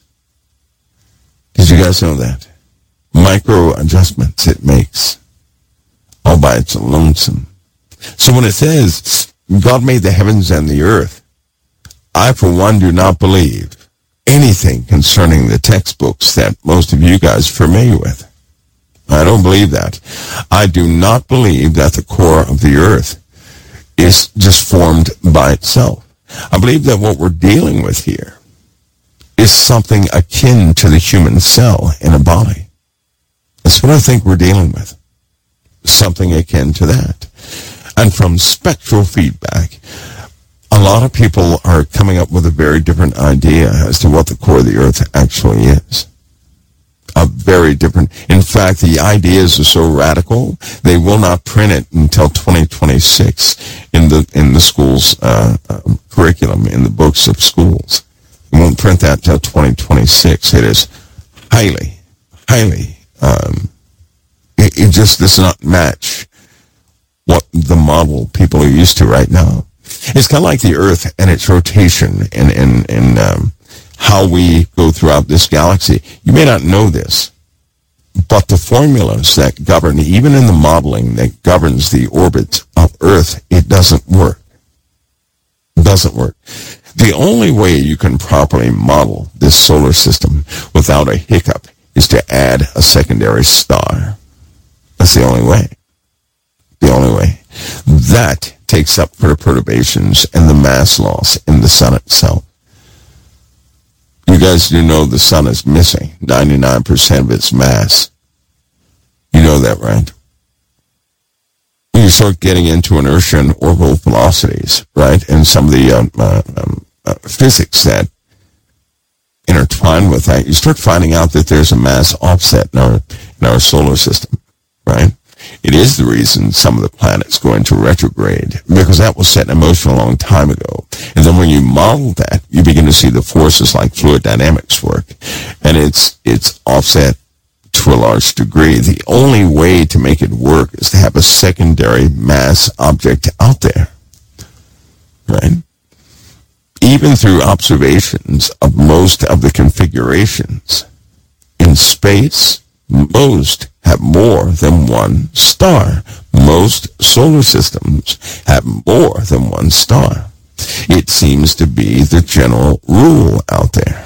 Did you guys know that? Micro adjustments it makes all by its lonesome. So when it says God made the heavens and the earth, I for one do not believe anything concerning the textbooks that most of you guys are familiar with. I don't believe that. I do not believe that the core of the earth is just formed by itself. I believe that what we're dealing with here is something akin to the human cell in a body. That's what I think we're dealing with. Something akin to that. And from spectral feedback, a lot of people are coming up with a very different idea as to what the core of the earth actually is. A very different, in fact, the ideas are so radical, they will not print it until twenty twenty-six in the, in the school's uh, uh, curriculum, in the books of schools. We won't print that till twenty twenty-six. It is highly, highly, um, it, it just does not match what the model people are used to right now. It's kind of like the Earth and its rotation and, and, and um, how we go throughout this galaxy. You may not know this, but the formulas that govern, even in the modeling that governs the orbit of Earth, it doesn't work. It doesn't work. The only way you can properly model this solar system without a hiccup is to add a secondary star. That's the only way. The only way. That takes up for the perturbations and the mass loss in the sun itself. You guys do know the sun is missing ninety-nine percent of its mass. You know that, right? When you start getting into inertia and orbital velocities, right, and some of the um, uh, um, uh, physics that intertwine with that, you start finding out that there's a mass offset in our, in our solar system. right? It is the reason some of the planets go into retrograde, because that was set in motion a long time ago. And then when you model that, you begin to see the forces like fluid dynamics work. And it's it's offset to a large degree. The only way to make it work is to have a secondary mass object out there, right? Even through observations of most of the configurations in space, most have more than one star. Most solar systems have more than one star. It seems to be the general rule out there.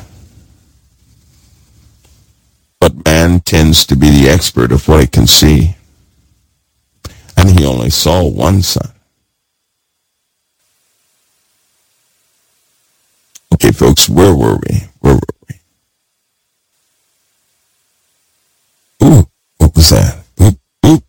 But man tends to be the expert of what he can see. And he only saw one sun. Okay, folks, where were we? Where were we? Ooh, what was that? Oop, oop.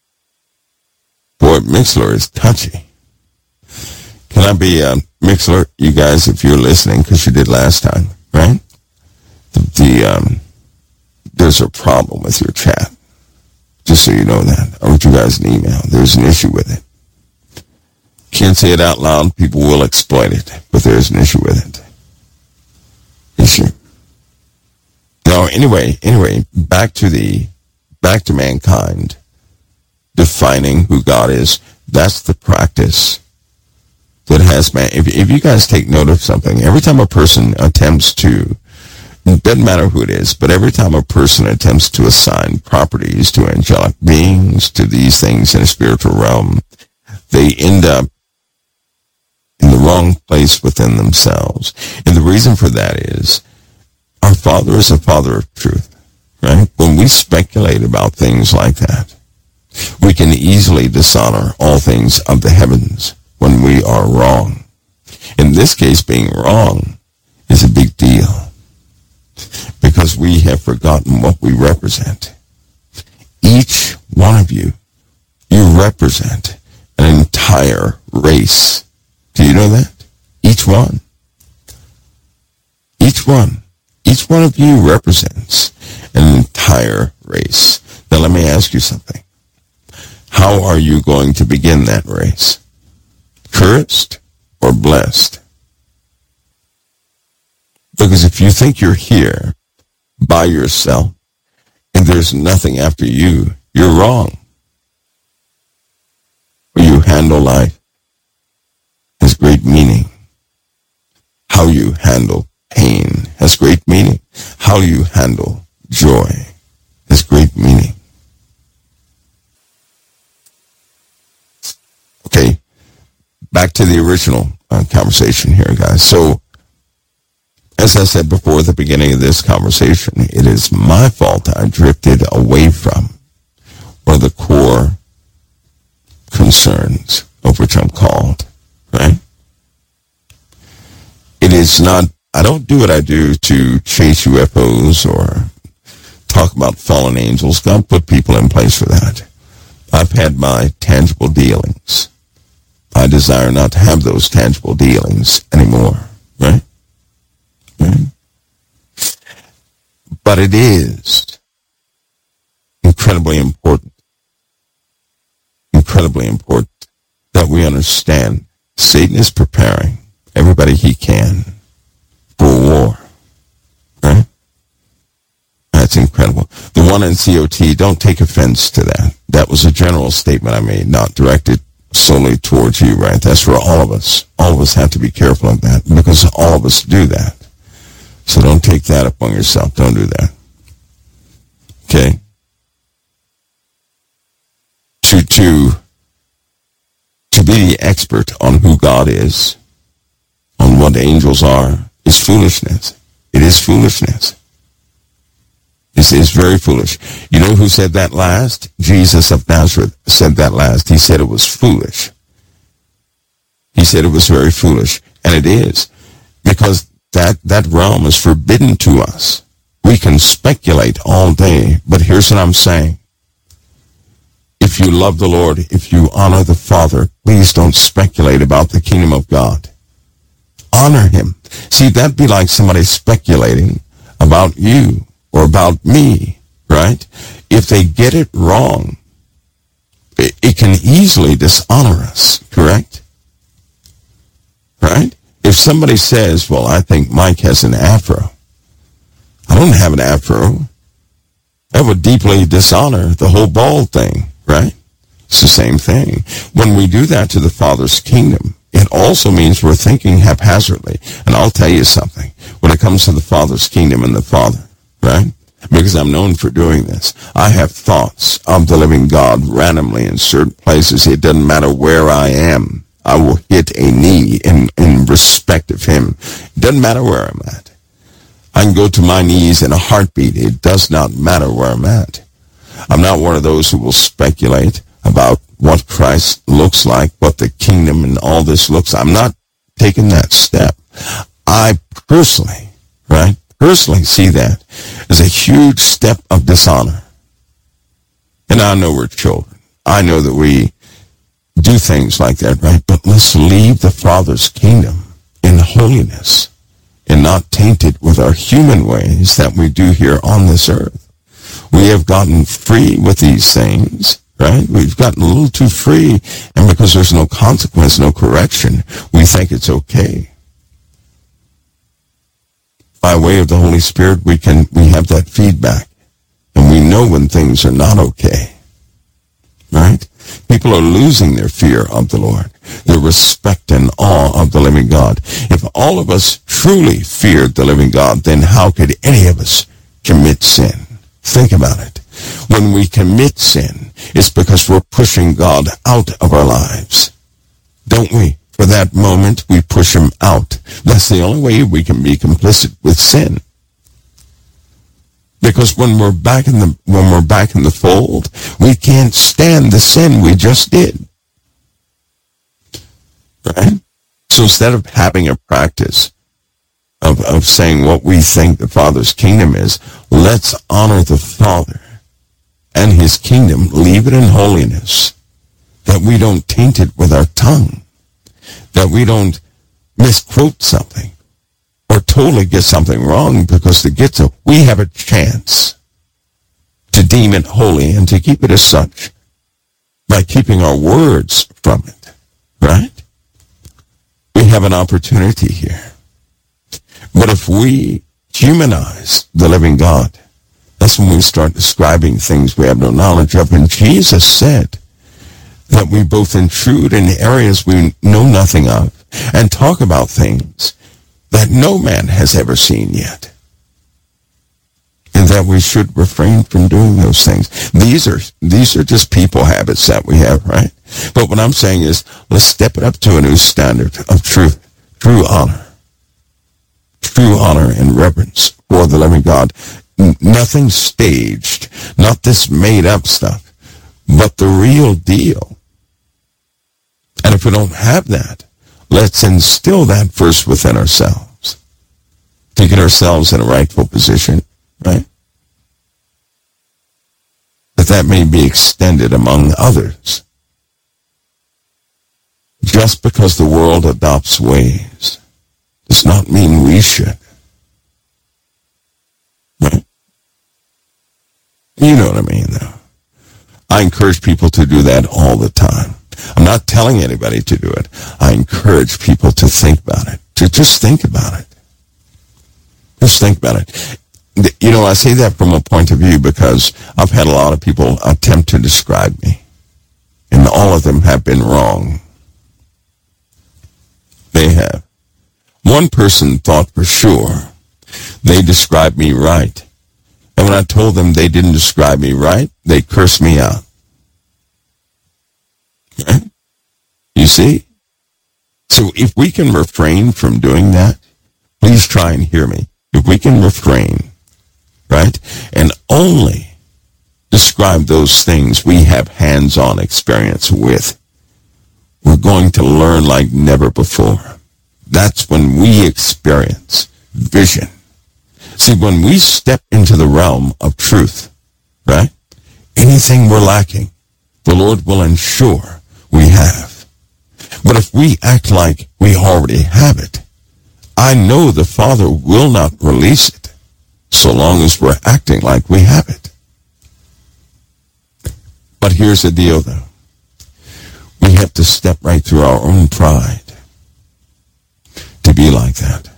Boy, Mixler is touchy. Can I be, uh, Mixler, you guys, if you're listening, because you did last time, right? The, the um, there's a problem with your chat. Just so you know that. I wrote you guys an email. There's an issue with it. Can't say it out loud. People will exploit it, but there's an issue with it. Issue. No, anyway, anyway, back to the, back to mankind defining who God is. That's the practice that has man. If, if you guys take note of something, every time a person attempts to, it doesn't matter who it is, but every time a person attempts to assign properties to angelic beings, to these things in a spiritual realm, they end up in the wrong place within themselves. And the reason for that is our Father is a Father of truth, right? When we speculate about things like that, we can easily dishonor all things of the heavens when we are wrong. In this case, being wrong is a big deal because we have forgotten what we represent. Each one of you, you represent an entire race. Do you know that? Each one. Each one. Each one of you represents an entire race. Now let me ask you something. How are you going to begin that race? Cursed or blessed? Because if you think you're here by yourself and there's nothing after you, you're wrong. How you handle life has great meaning. How you handle pain has great meaning. How you handle joy has great meaning. Okay, back to the original uh, conversation here, guys. So, as I said before at the beginning of this conversation, it is my fault I drifted away from one of the core concerns of which I'm called, right? It is not, I don't do what I do to chase U F Os or talk about fallen angels. God put people in place for that. I've had my tangible dealings. I desire not to have those tangible dealings anymore, right? right? But it is incredibly important, incredibly important that we understand Satan is preparing everybody he can for war, right? That's incredible. The one in C O T, don't take offense to that. That was a general statement I made, not directed solely towards you, right? That's for all of us. All of us have to be careful of that because all of us do that. So don't take that upon yourself. Don't do that. Okay? To, to, to be the expert on who God is, on what angels are, is foolishness. It is foolishness. It's, it's very foolish. You know who said that last? Jesus of Nazareth said that last. He said it was foolish. He said it was very foolish. And it is. Because that, that realm is forbidden to us. We can speculate all day. But here's what I'm saying. If you love the Lord, if you honor the Father, please don't speculate about the kingdom of God. Honor him. See, that'd be like somebody speculating about you or about me, right? If they get it wrong, it can easily dishonor us, correct? Right? If somebody says, well, I think Mike has an afro. I don't have an afro. That would deeply dishonor the whole bald thing, right? It's the same thing. When we do that to the Father's kingdom, it also means we're thinking haphazardly. And I'll tell you something. When it comes to the Father's kingdom and the Father, right? Because I'm known for doing this. I have thoughts of the living God randomly in certain places. It doesn't matter where I am. I will hit a knee in, in respect of him. It doesn't matter where I'm at. I can go to my knees in a heartbeat. It does not matter where I'm at. I'm not one of those who will speculate about what Christ looks like, what the kingdom and all this looks like. I'm not taking that step. I personally, right, personally see that as a huge step of dishonor. And I know we're children. I know that we do things like that, right? But let's leave the Father's kingdom in holiness and not tainted with our human ways that we do here on this earth. We have gotten free with these things, right? We've gotten a little too free, and because there's no consequence, no correction, we think it's okay. By way of the Holy Spirit, we can we have that feedback, and we know when things are not okay, right? People are losing their fear of the Lord, their respect and awe of the living God. If all of us truly feared the living God, then how could any of us commit sin? Think about it. When we commit sin, it's because we're pushing God out of our lives. Don't we? For that moment, we push him out. That's the only way we can be complicit with sin. Because when we're back in the when we're back in the fold, we can't stand the sin we just did. Right? So instead of having a practice of, of saying what we think the Father's kingdom is, let's honor the Father and his kingdom, leave it in holiness, that we don't taint it with our tongue, that we don't misquote something or totally get something wrong, because to get to, we have a chance to deem it holy and to keep it as such by keeping our words from it, right? We have an opportunity here. But if we humanize the living God, that's when we start describing things we have no knowledge of. And Jesus said that we both intrude in areas we know nothing of and talk about things that no man has ever seen yet. And that we should refrain from doing those things. These are these are just people habits that we have, right? But what I'm saying is, let's step it up to a new standard of truth, true honor. True honor and reverence for the living God. N- nothing staged, not this made-up stuff, but the real deal. And if we don't have that, let's instill that first within ourselves, to get ourselves in a rightful position, right? That that may be extended among others. Just because the world adopts ways does not mean we should. Right? You know what I mean, though. I encourage people to do that all the time. I'm not telling anybody to do it. I encourage people to think about it, to just think about it. Just think about it. You know, I say that from a point of view because I've had a lot of people attempt to describe me, and all of them have been wrong. They have. One person thought for sure they described me right. And when I told them they didn't describe me right, they cursed me out. Right? You see? So if we can refrain from doing that, please try and hear me. If we can refrain, right, and only describe those things we have hands-on experience with, we're going to learn like never before. That's when we experience vision. See, when we step into the realm of truth, right, anything we're lacking, the Lord will ensure we have. But if we act like we already have it, I know the Father will not release it so long as we're acting like we have it. But here's the deal, though. have to step right through our own pride to be like that.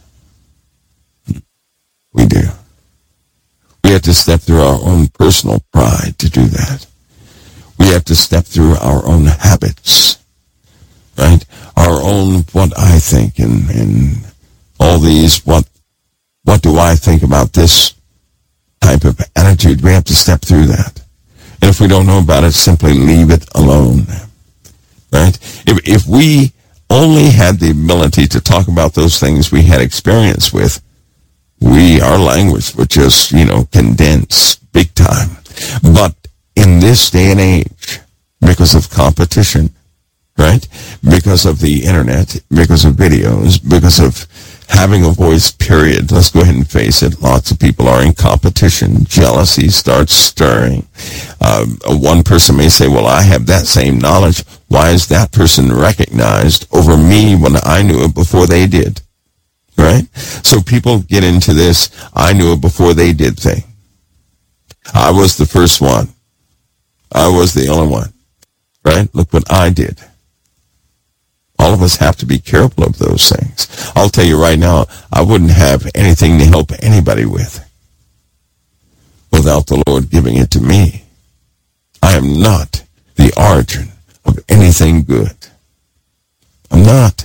We do. We have to step through our own personal pride to do that. We have to step through our own habits, right? Our own what I think and, and all these, what what do I think about this type of attitude. We have to step through that. And if we don't know about it, simply leave it alone, right? If, if we only had the ability to talk about those things we had experience with, we, our language would just, you know, condense big time. But in this day and age, because of competition, right? Because of the internet, because of videos, because of having a voice, period. Let's go ahead and face it. Lots of people are in competition. Jealousy starts stirring. Um, one person may say, well, I have that same knowledge. Why is that person recognized over me when I knew it before they did? Right? So people get into this, I knew it before they did thing. I was the first one. I was the only one. Right? Look what I did. All of us have to be careful of those things. I'll tell you right now, I wouldn't have anything to help anybody with without the Lord giving it to me. I am not the origin of anything good. I'm not.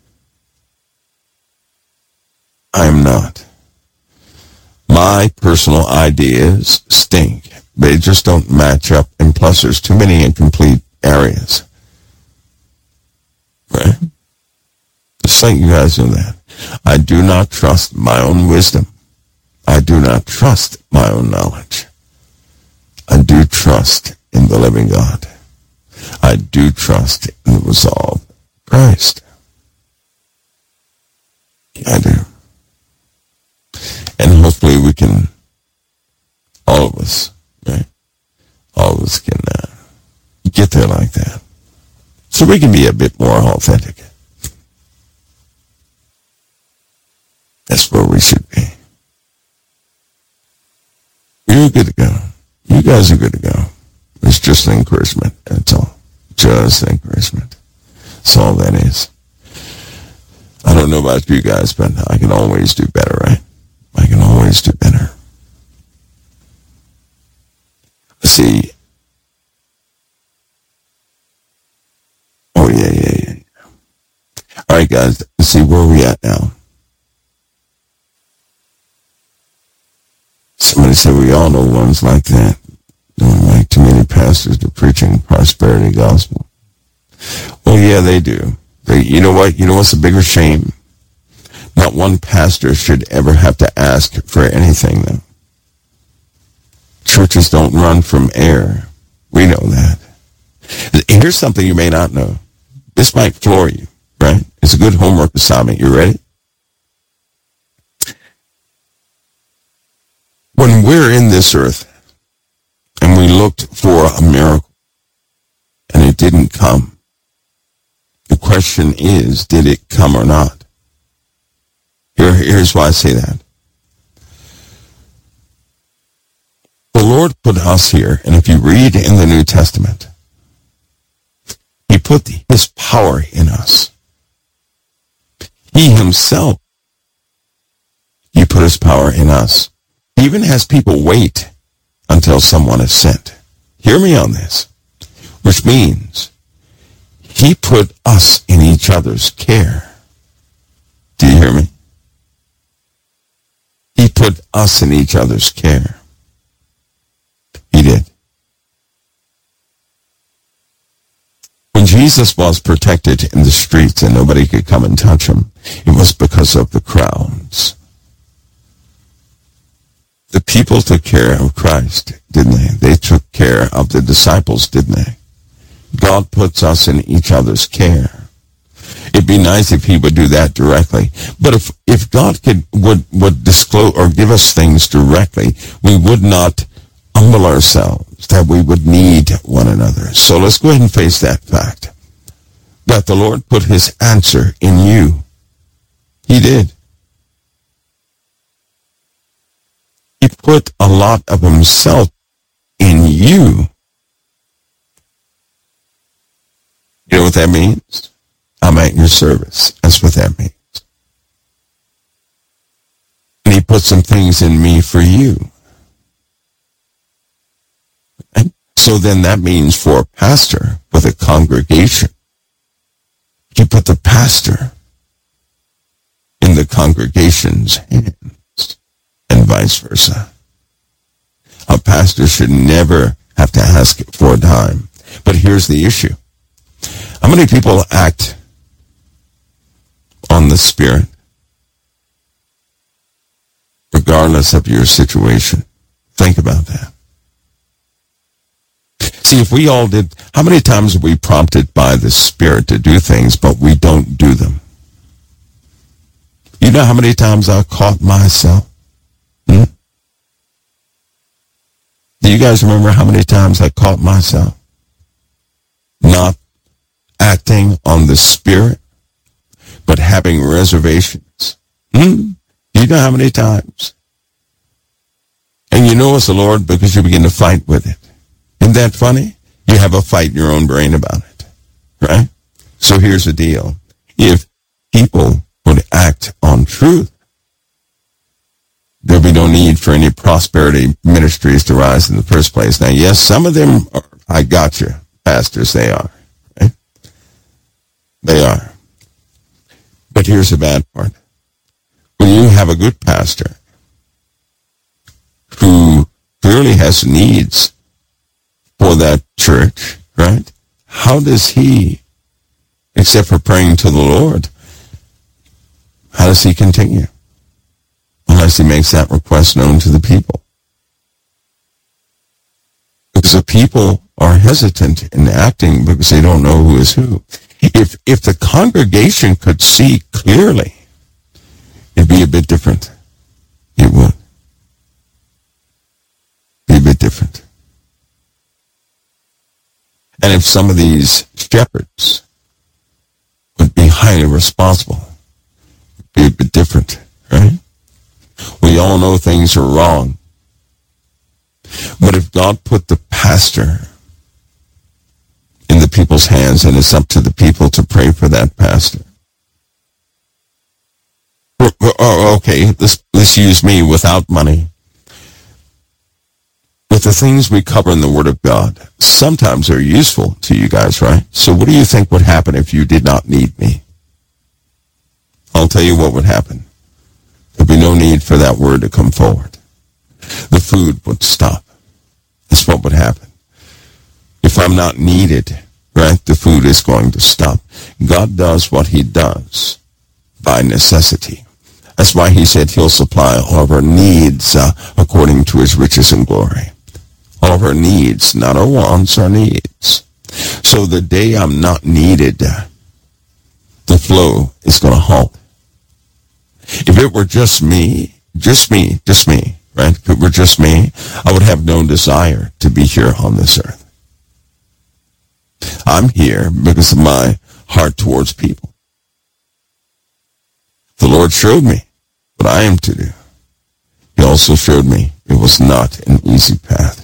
I am not. My personal ideas stink. They just don't match up, and plus there's too many incomplete areas. Right? Just let you guys know that. I do not trust my own wisdom. I do not trust my own knowledge. I do trust in the living God. I do trust in the resolve of Christ. I do. And hopefully we can, all of us, right? All of us can uh, get there like that. So we can be a bit more authentic. That's where we should be. You're good to go. You guys are good to go. It's just an encouragement. That's all. Just encouragement. That's all that is. I don't know about you guys, but I can always do better, right? I can always do better. See. Oh, yeah, yeah, yeah. All right, guys. Let's see where we at now. Somebody said we all know ones like that. Don't like too many pastors to preaching prosperity gospel. Well, yeah, they do. They, you know what? You know what's a bigger shame? Not one pastor should ever have to ask for anything, though. Churches don't run from air. We know that. Here's something you may not know. This might floor you, right? It's a good homework assignment. You ready? When we're in this earth and we looked for a miracle and it didn't come, the question is, did it come or not? Here, here's why I say that. The Lord put us here, and if you read in the New Testament, he put his power in us. He himself, he put his power in us. He even has people wait until someone is sent. Hear me on this. Which means he put us in each other's care. Do you hear me? He put us in each other's care. He did. When Jesus was protected in the streets and nobody could come and touch him, it was because of the crowds. The people took care of Christ, didn't they? They took care of the disciples, didn't they? God puts us in each other's care. It'd be nice if he would do that directly. But if, if God could would, would disclose or give us things directly, we would not humble ourselves, that we would need one another. So let's go ahead and face that fact, that the Lord put his answer in you. He did. He put a lot of himself in you. You know what that means? I'm at your service. That's what that means. And he put some things in me for you. And so then that means for a pastor with a congregation, he put the pastor in the congregation's hands and vice versa. A pastor should never have to ask for a dime. But here's the issue. How many people act on the Spirit regardless of your situation? Think about that. See, if we all did, how many times are we prompted by the Spirit to do things, but we don't do them? You know how many times I caught myself? Hmm? Do you guys remember how many times I caught myself not acting on the Spirit, but having reservations? Hmm? Do you know how many times? And you know it's the Lord because you begin to fight with it. Isn't that funny? You have a fight in your own brain about it, right? So here's the deal. If people would act on truth, there'll be no need for any prosperity ministries to rise in the first place. Now, yes, some of them are, I got you, pastors, they are, right? They are. But here's the bad part. When you have a good pastor who clearly has needs for that church, right? How does he, except for praying to the Lord, how does he continue? Unless he makes that request known to the people. Because the people are hesitant in acting because they don't know who is who. If if the congregation could see clearly, it'd be a bit different. It would. Be a bit different. And if some of these shepherds would be highly responsible, it'd be a bit different, right? We all know things are wrong. But if God put the pastor in the people's hands, and it's up to the people to pray for that pastor. Oh, okay, let's, let's use me without money. With the things we cover in the Word of God, sometimes they're useful to you guys, right? So what do you think would happen if you did not need me? I'll tell you what would happen. There'd be no need for that word to come forward. The food would stop. That's what would happen. If I'm not needed, right, the food is going to stop. God does what he does by necessity. That's why he said he'll supply all of our needs uh, according to his riches and glory. All of our needs, not our wants, our needs. So the day I'm not needed, uh, the flow is going to halt. If it were just me, just me, just me, right? If it were just me, I would have no desire to be here on this earth. I'm here because of my heart towards people. The Lord showed me what I am to do. He also showed me it was not an easy path.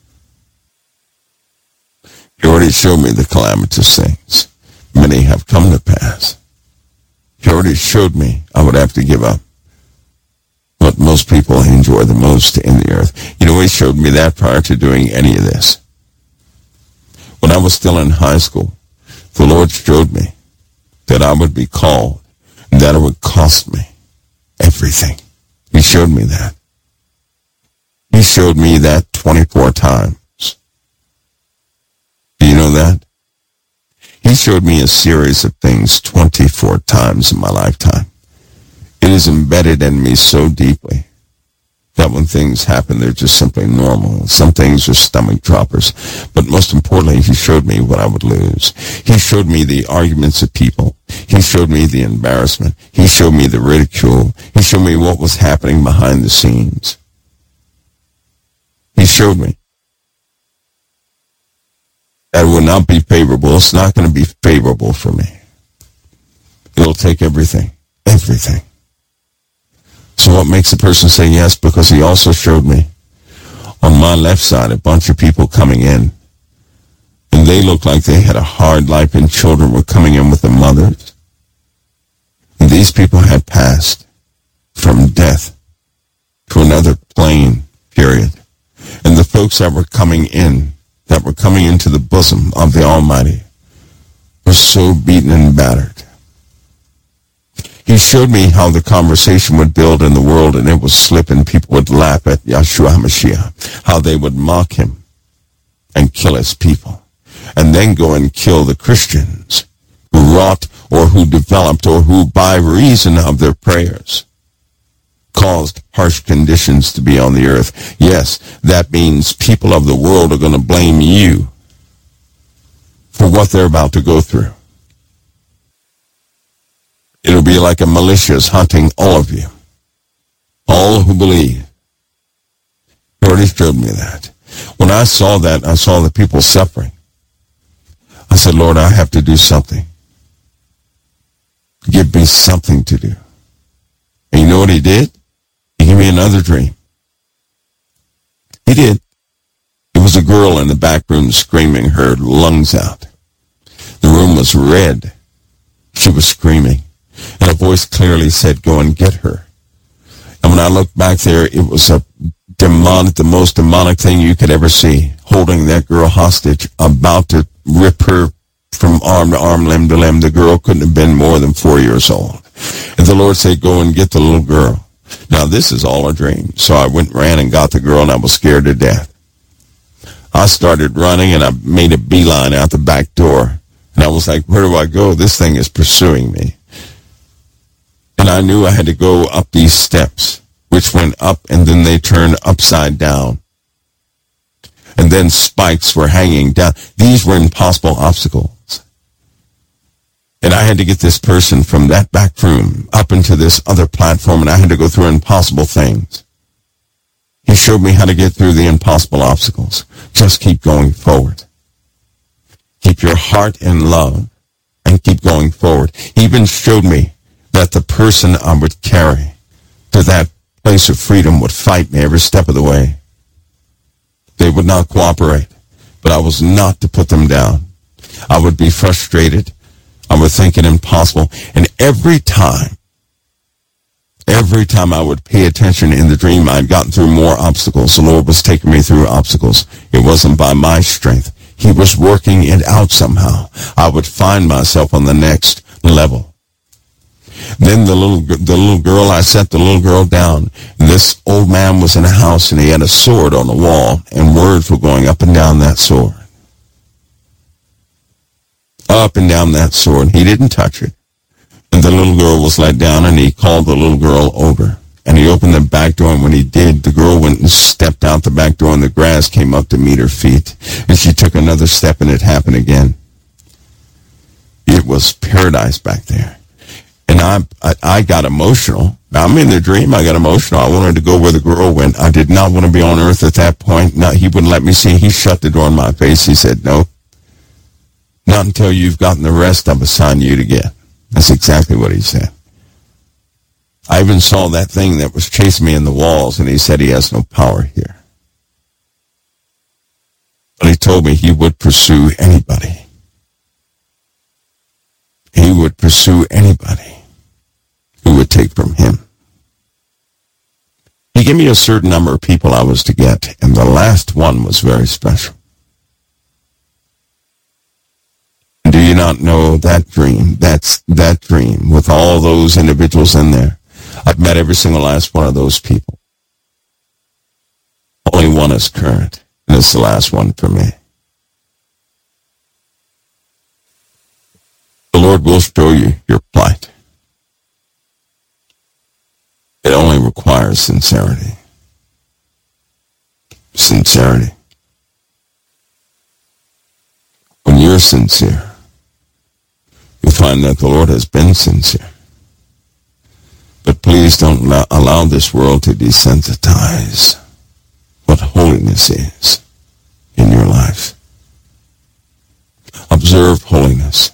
He already showed me the calamitous things. Many have come to pass. He already showed me I would have to give up what most people enjoy the most in the earth. You know, he showed me that prior to doing any of this. When I was still in high school, the Lord showed me that I would be called and that it would cost me everything. He showed me that. He showed me that twenty-four times. Do you know that? He showed me a series of things twenty-four times in my lifetime. It is embedded in me so deeply that when things happen, they're just simply normal. Some things are stomach droppers. But most importantly, he showed me what I would lose. He showed me the arguments of people. He showed me the embarrassment. He showed me the ridicule. He showed me what was happening behind the scenes. He showed me that it would not be favorable. It's not going to be favorable for me. It'll take everything. Everything. So what makes a person say yes? Because he also showed me on my left side a bunch of people coming in. And And they looked like they had a hard life, and children were coming in with the mothers. And these people had passed from death to another plane, period. And the folks that were coming in, that were coming into the bosom of the Almighty, were so beaten and battered. He showed me how the conversation would build in the world, and it would slip, and people would laugh at Yeshua HaMashiach, how they would mock him and kill his people, and then go and kill the Christians who wrought or who developed or who, by reason of their prayers, caused harsh conditions to be on the earth. Yes, that means people of the world are going to blame you for what they're about to go through. It'll be like a militia's hunting all of you, all who believe. He already showed me that. When I saw that, I saw the people suffering. I said, Lord, I have to do something. Give me something to do. And you know what he did? He gave me another dream. He did. It was a girl in the back room screaming her lungs out. The room was red. She was screaming. And a voice clearly said, go and get her. And when I looked back there, it was a demonic, the most demonic thing you could ever see, holding that girl hostage, about to rip her from arm to arm, limb to limb. The girl couldn't have been more than four years old. And the Lord said, go and get the little girl. Now, this is all a dream. So I went and ran and got the girl, and I was scared to death. I started running, and I made a beeline out the back door. And I was like, where do I go? This thing is pursuing me. And I knew I had to go up these steps, which went up, and then they turned upside down. And then spikes were hanging down. These were impossible obstacles. And I had to get this person from that back room up into this other platform, and I had to go through impossible things. He showed me how to get through the impossible obstacles. Just keep going forward. Keep your heart in love and keep going forward. He even showed me that the person I would carry to that place of freedom would fight me every step of the way. They would not cooperate, but I was not to put them down. I would be frustrated. I would think it impossible. And every time, every time I would pay attention in the dream, I'd gotten through more obstacles. The Lord was taking me through obstacles. It wasn't by my strength. He was working it out somehow. I would find myself on the next level. Then the little the little girl, I set the little girl down. This old man was in a house, and he had a sword on the wall, and words were going up and down that sword. Up and down that sword. He didn't touch it. And the little girl was let down, and he called the little girl over. And he opened the back door, and when he did, the girl went and stepped out the back door, and the grass came up to meet her feet. And she took another step, and it happened again. It was paradise back there. And I, I I got emotional. I'm in the dream. I got emotional. I wanted to go where the girl went. I did not want to be on earth at that point. No, he wouldn't let me see. He shut the door in my face. He said, no, not until you've gotten the rest I've assigned you to get. That's exactly what he said. I even saw that thing that was chasing me in the walls, and he said he has no power here. But he told me he would pursue anybody. He would pursue anybody who would take from him. He gave me a certain number of people I was to get, and the last one was very special. Do you not know that dream? That's that dream with all those individuals in there. I've met every single last one of those people. Only one is current, and it's the last one for me. The Lord will show you your plight. It only requires sincerity. Sincerity. When you're sincere, you'll find that the Lord has been sincere. But please don't allow this world to desensitize what holiness is in your life. Observe holiness.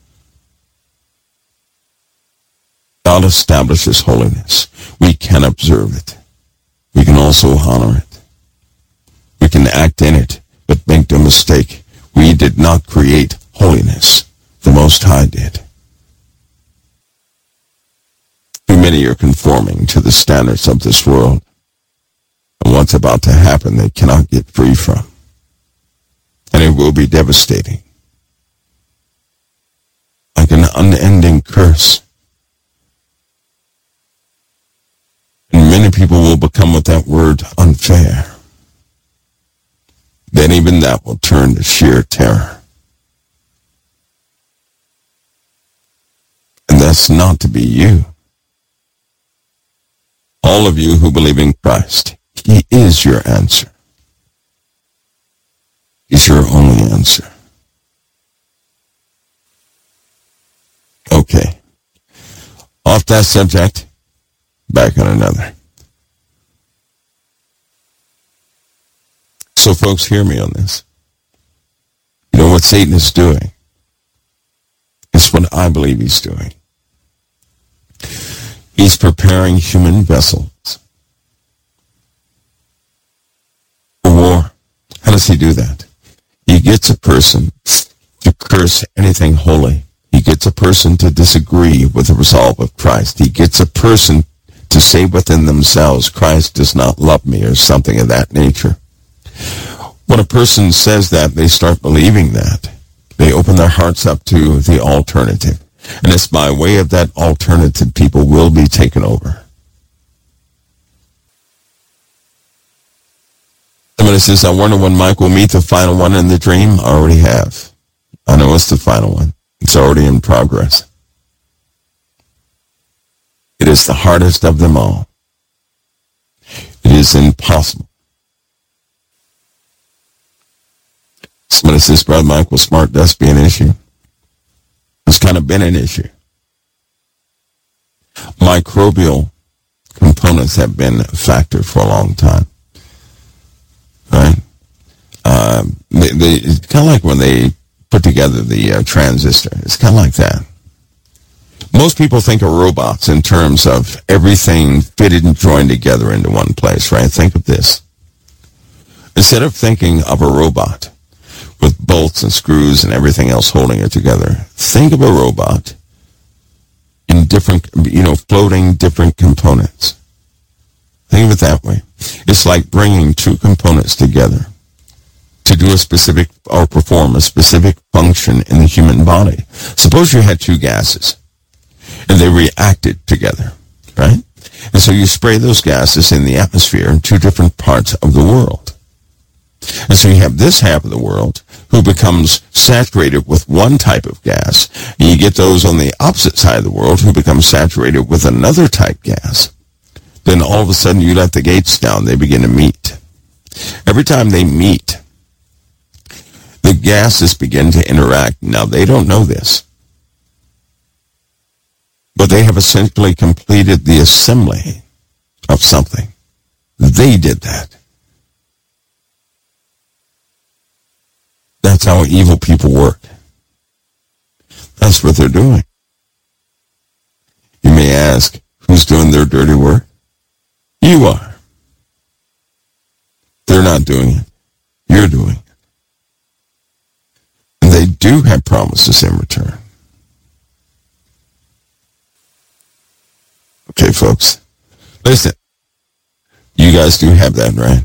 God establishes holiness. We can observe it. We can also honor it. We can act in it, but make no mistake, We did not create holiness. The Most High did. Too many are conforming to the standards of this world. And what's about to happen, they cannot get free from. And it will be devastating. Like an unending curse. And many people will become with that word unfair. Then even that will turn to sheer terror. And that's not to be you. All of you who believe in Christ, He is your answer. He's your only answer. Okay. Off that subject, back on another. So folks, hear me on this. You know what Satan is doing? It's what I believe he's doing. He's preparing human vessels for war. How does he do that? He gets a person to curse anything holy. He gets a person to disagree with the resolve of Christ. He gets a person to say within themselves, Christ does not love me, or something of that nature. When a person says that, they start believing that. They open their hearts up to the alternative. And it's by way of that alternative people will be taken over. Somebody says, I wonder when Mike will meet the final one in the dream. I already have. I know it's the final one. It's already in progress. It is the hardest of them all. It is impossible. Somebody says, Brother Mike, will smart dust be an issue? It's kind of been an issue. Microbial components have been a factor for a long time. Right? Uh, they, they, it's kind of like when they put together the uh, transistor. It's kind of like that. Most people think of robots in terms of everything fitted and joined together into one place, right? Think of this. Instead of thinking of a robot with bolts and screws and everything else holding it together, think of a robot in different, you know, floating different components. Think of it that way. It's like bringing two components together to do a specific or perform a specific function in the human body. Suppose you had two gases and they reacted together, right? And so you spray those gases in the atmosphere in two different parts of the world. And so you have this half of the world who becomes saturated with one type of gas, and you get those on the opposite side of the world who become saturated with another type gas. Then all of a sudden you let the gates down, they begin to meet. Every time they meet, the gases begin to interact. Now, they don't know this, but they have essentially completed the assembly of something. They did that. That's how evil people work. That's what they're doing. You may ask, who's doing their dirty work? You are. They're not doing it. You're doing it. And they do have promises in return. Okay, folks. Listen. You guys do have that, right?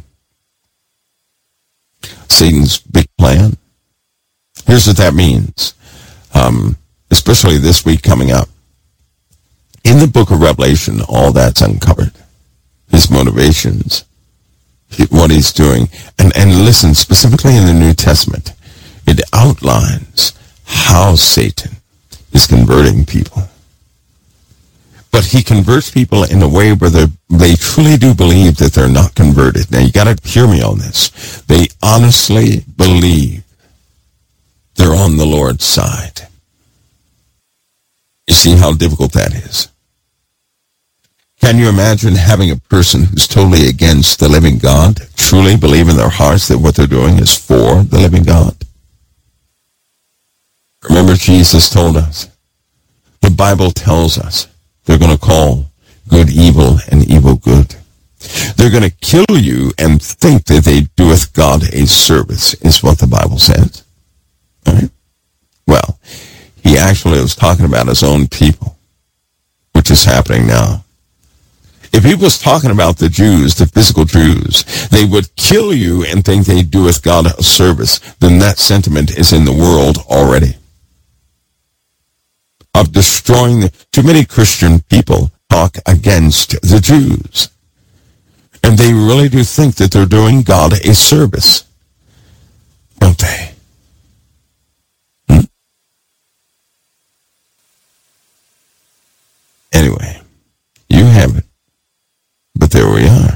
Satan's big plan. Here's what that means, um, especially this week coming up. In the book of Revelation, all that's uncovered. His motivations, what he's doing. And, and listen, specifically in the New Testament, it outlines how Satan is converting people. But he converts people in a way where they truly do believe that they're not converted. Now, you got to hear me on this. They honestly believe they're on the Lord's side. You see how difficult that is? Can you imagine having a person who's totally against the living God, truly believe in their hearts that what they're doing is for the living God? Remember, Jesus told us, the Bible tells us, they're going to call good evil and evil good. They're going to kill you and think that they doeth God a service, is what the Bible says. actually was talking about his own people, which is happening now. If he was talking about the Jews, the physical Jews, they would kill you and think they doeth God a service, then that sentiment is in the world already. Of destroying the, too many Christian people talk against the Jews. And they really do think that they're doing God a service. Don't they? Hmm? Anyway, you have it. But there we are.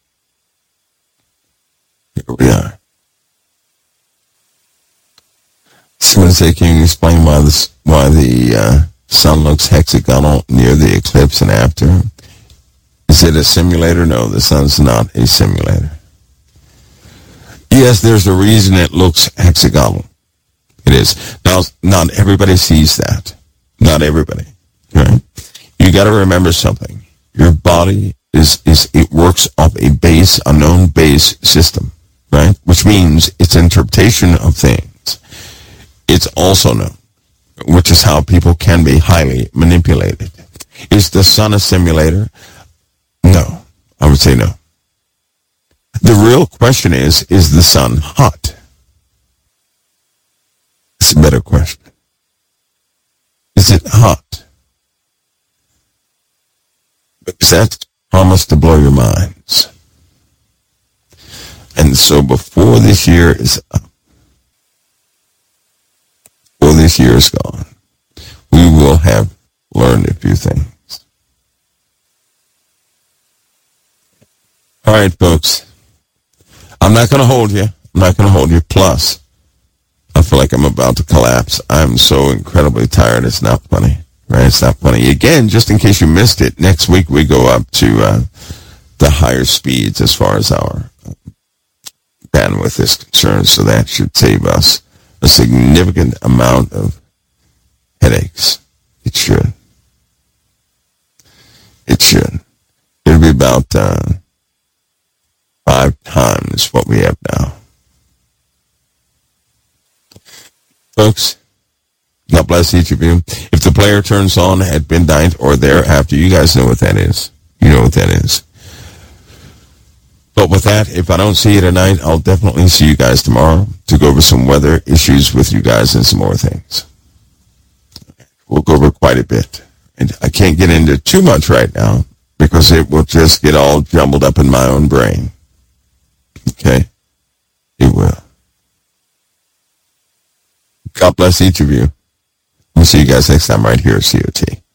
Here we are. Someone say, can you explain why this, why the uh, sun looks hexagonal near the eclipse and after? Is it a simulator? No, the sun's not a simulator. Yes, there's a reason it looks hexagonal. It is. Now, not everybody sees that. Not everybody. Right? You got to remember something. Your body is, is, it works off a base, a known base system, right? Which means its interpretation of things. It's also known, which is how people can be highly manipulated. Is the sun a simulator? No. I would say no. The real question is, is the sun hot? It's a better question. Is it hot? Because that's promised to blow your minds. And so before this year is up, before this year is gone, we will have learned a few things. All right, folks. I'm not going to hold you. I'm not going to hold you. Plus, I feel like I'm about to collapse. I'm so incredibly tired. It's not funny. Right? It's not funny. Again, just in case you missed it, next week we go up to uh, the higher speeds as far as our bandwidth is concerned. So that should save us a significant amount of headaches. It should. It should. It'll be about uh, five times what we have now. Folks, God bless each of you. If the player turns on at midnight or thereafter, you guys know what that is. You know what that is. But with that, if I don't see you tonight, I'll definitely see you guys tomorrow to go over some weather issues with you guys and some more things. We'll go over quite a bit. And I can't get into too much right now because it will just get all jumbled up in my own brain. Okay? It will. God bless each of you. We'll see you guys next time right here at C O T.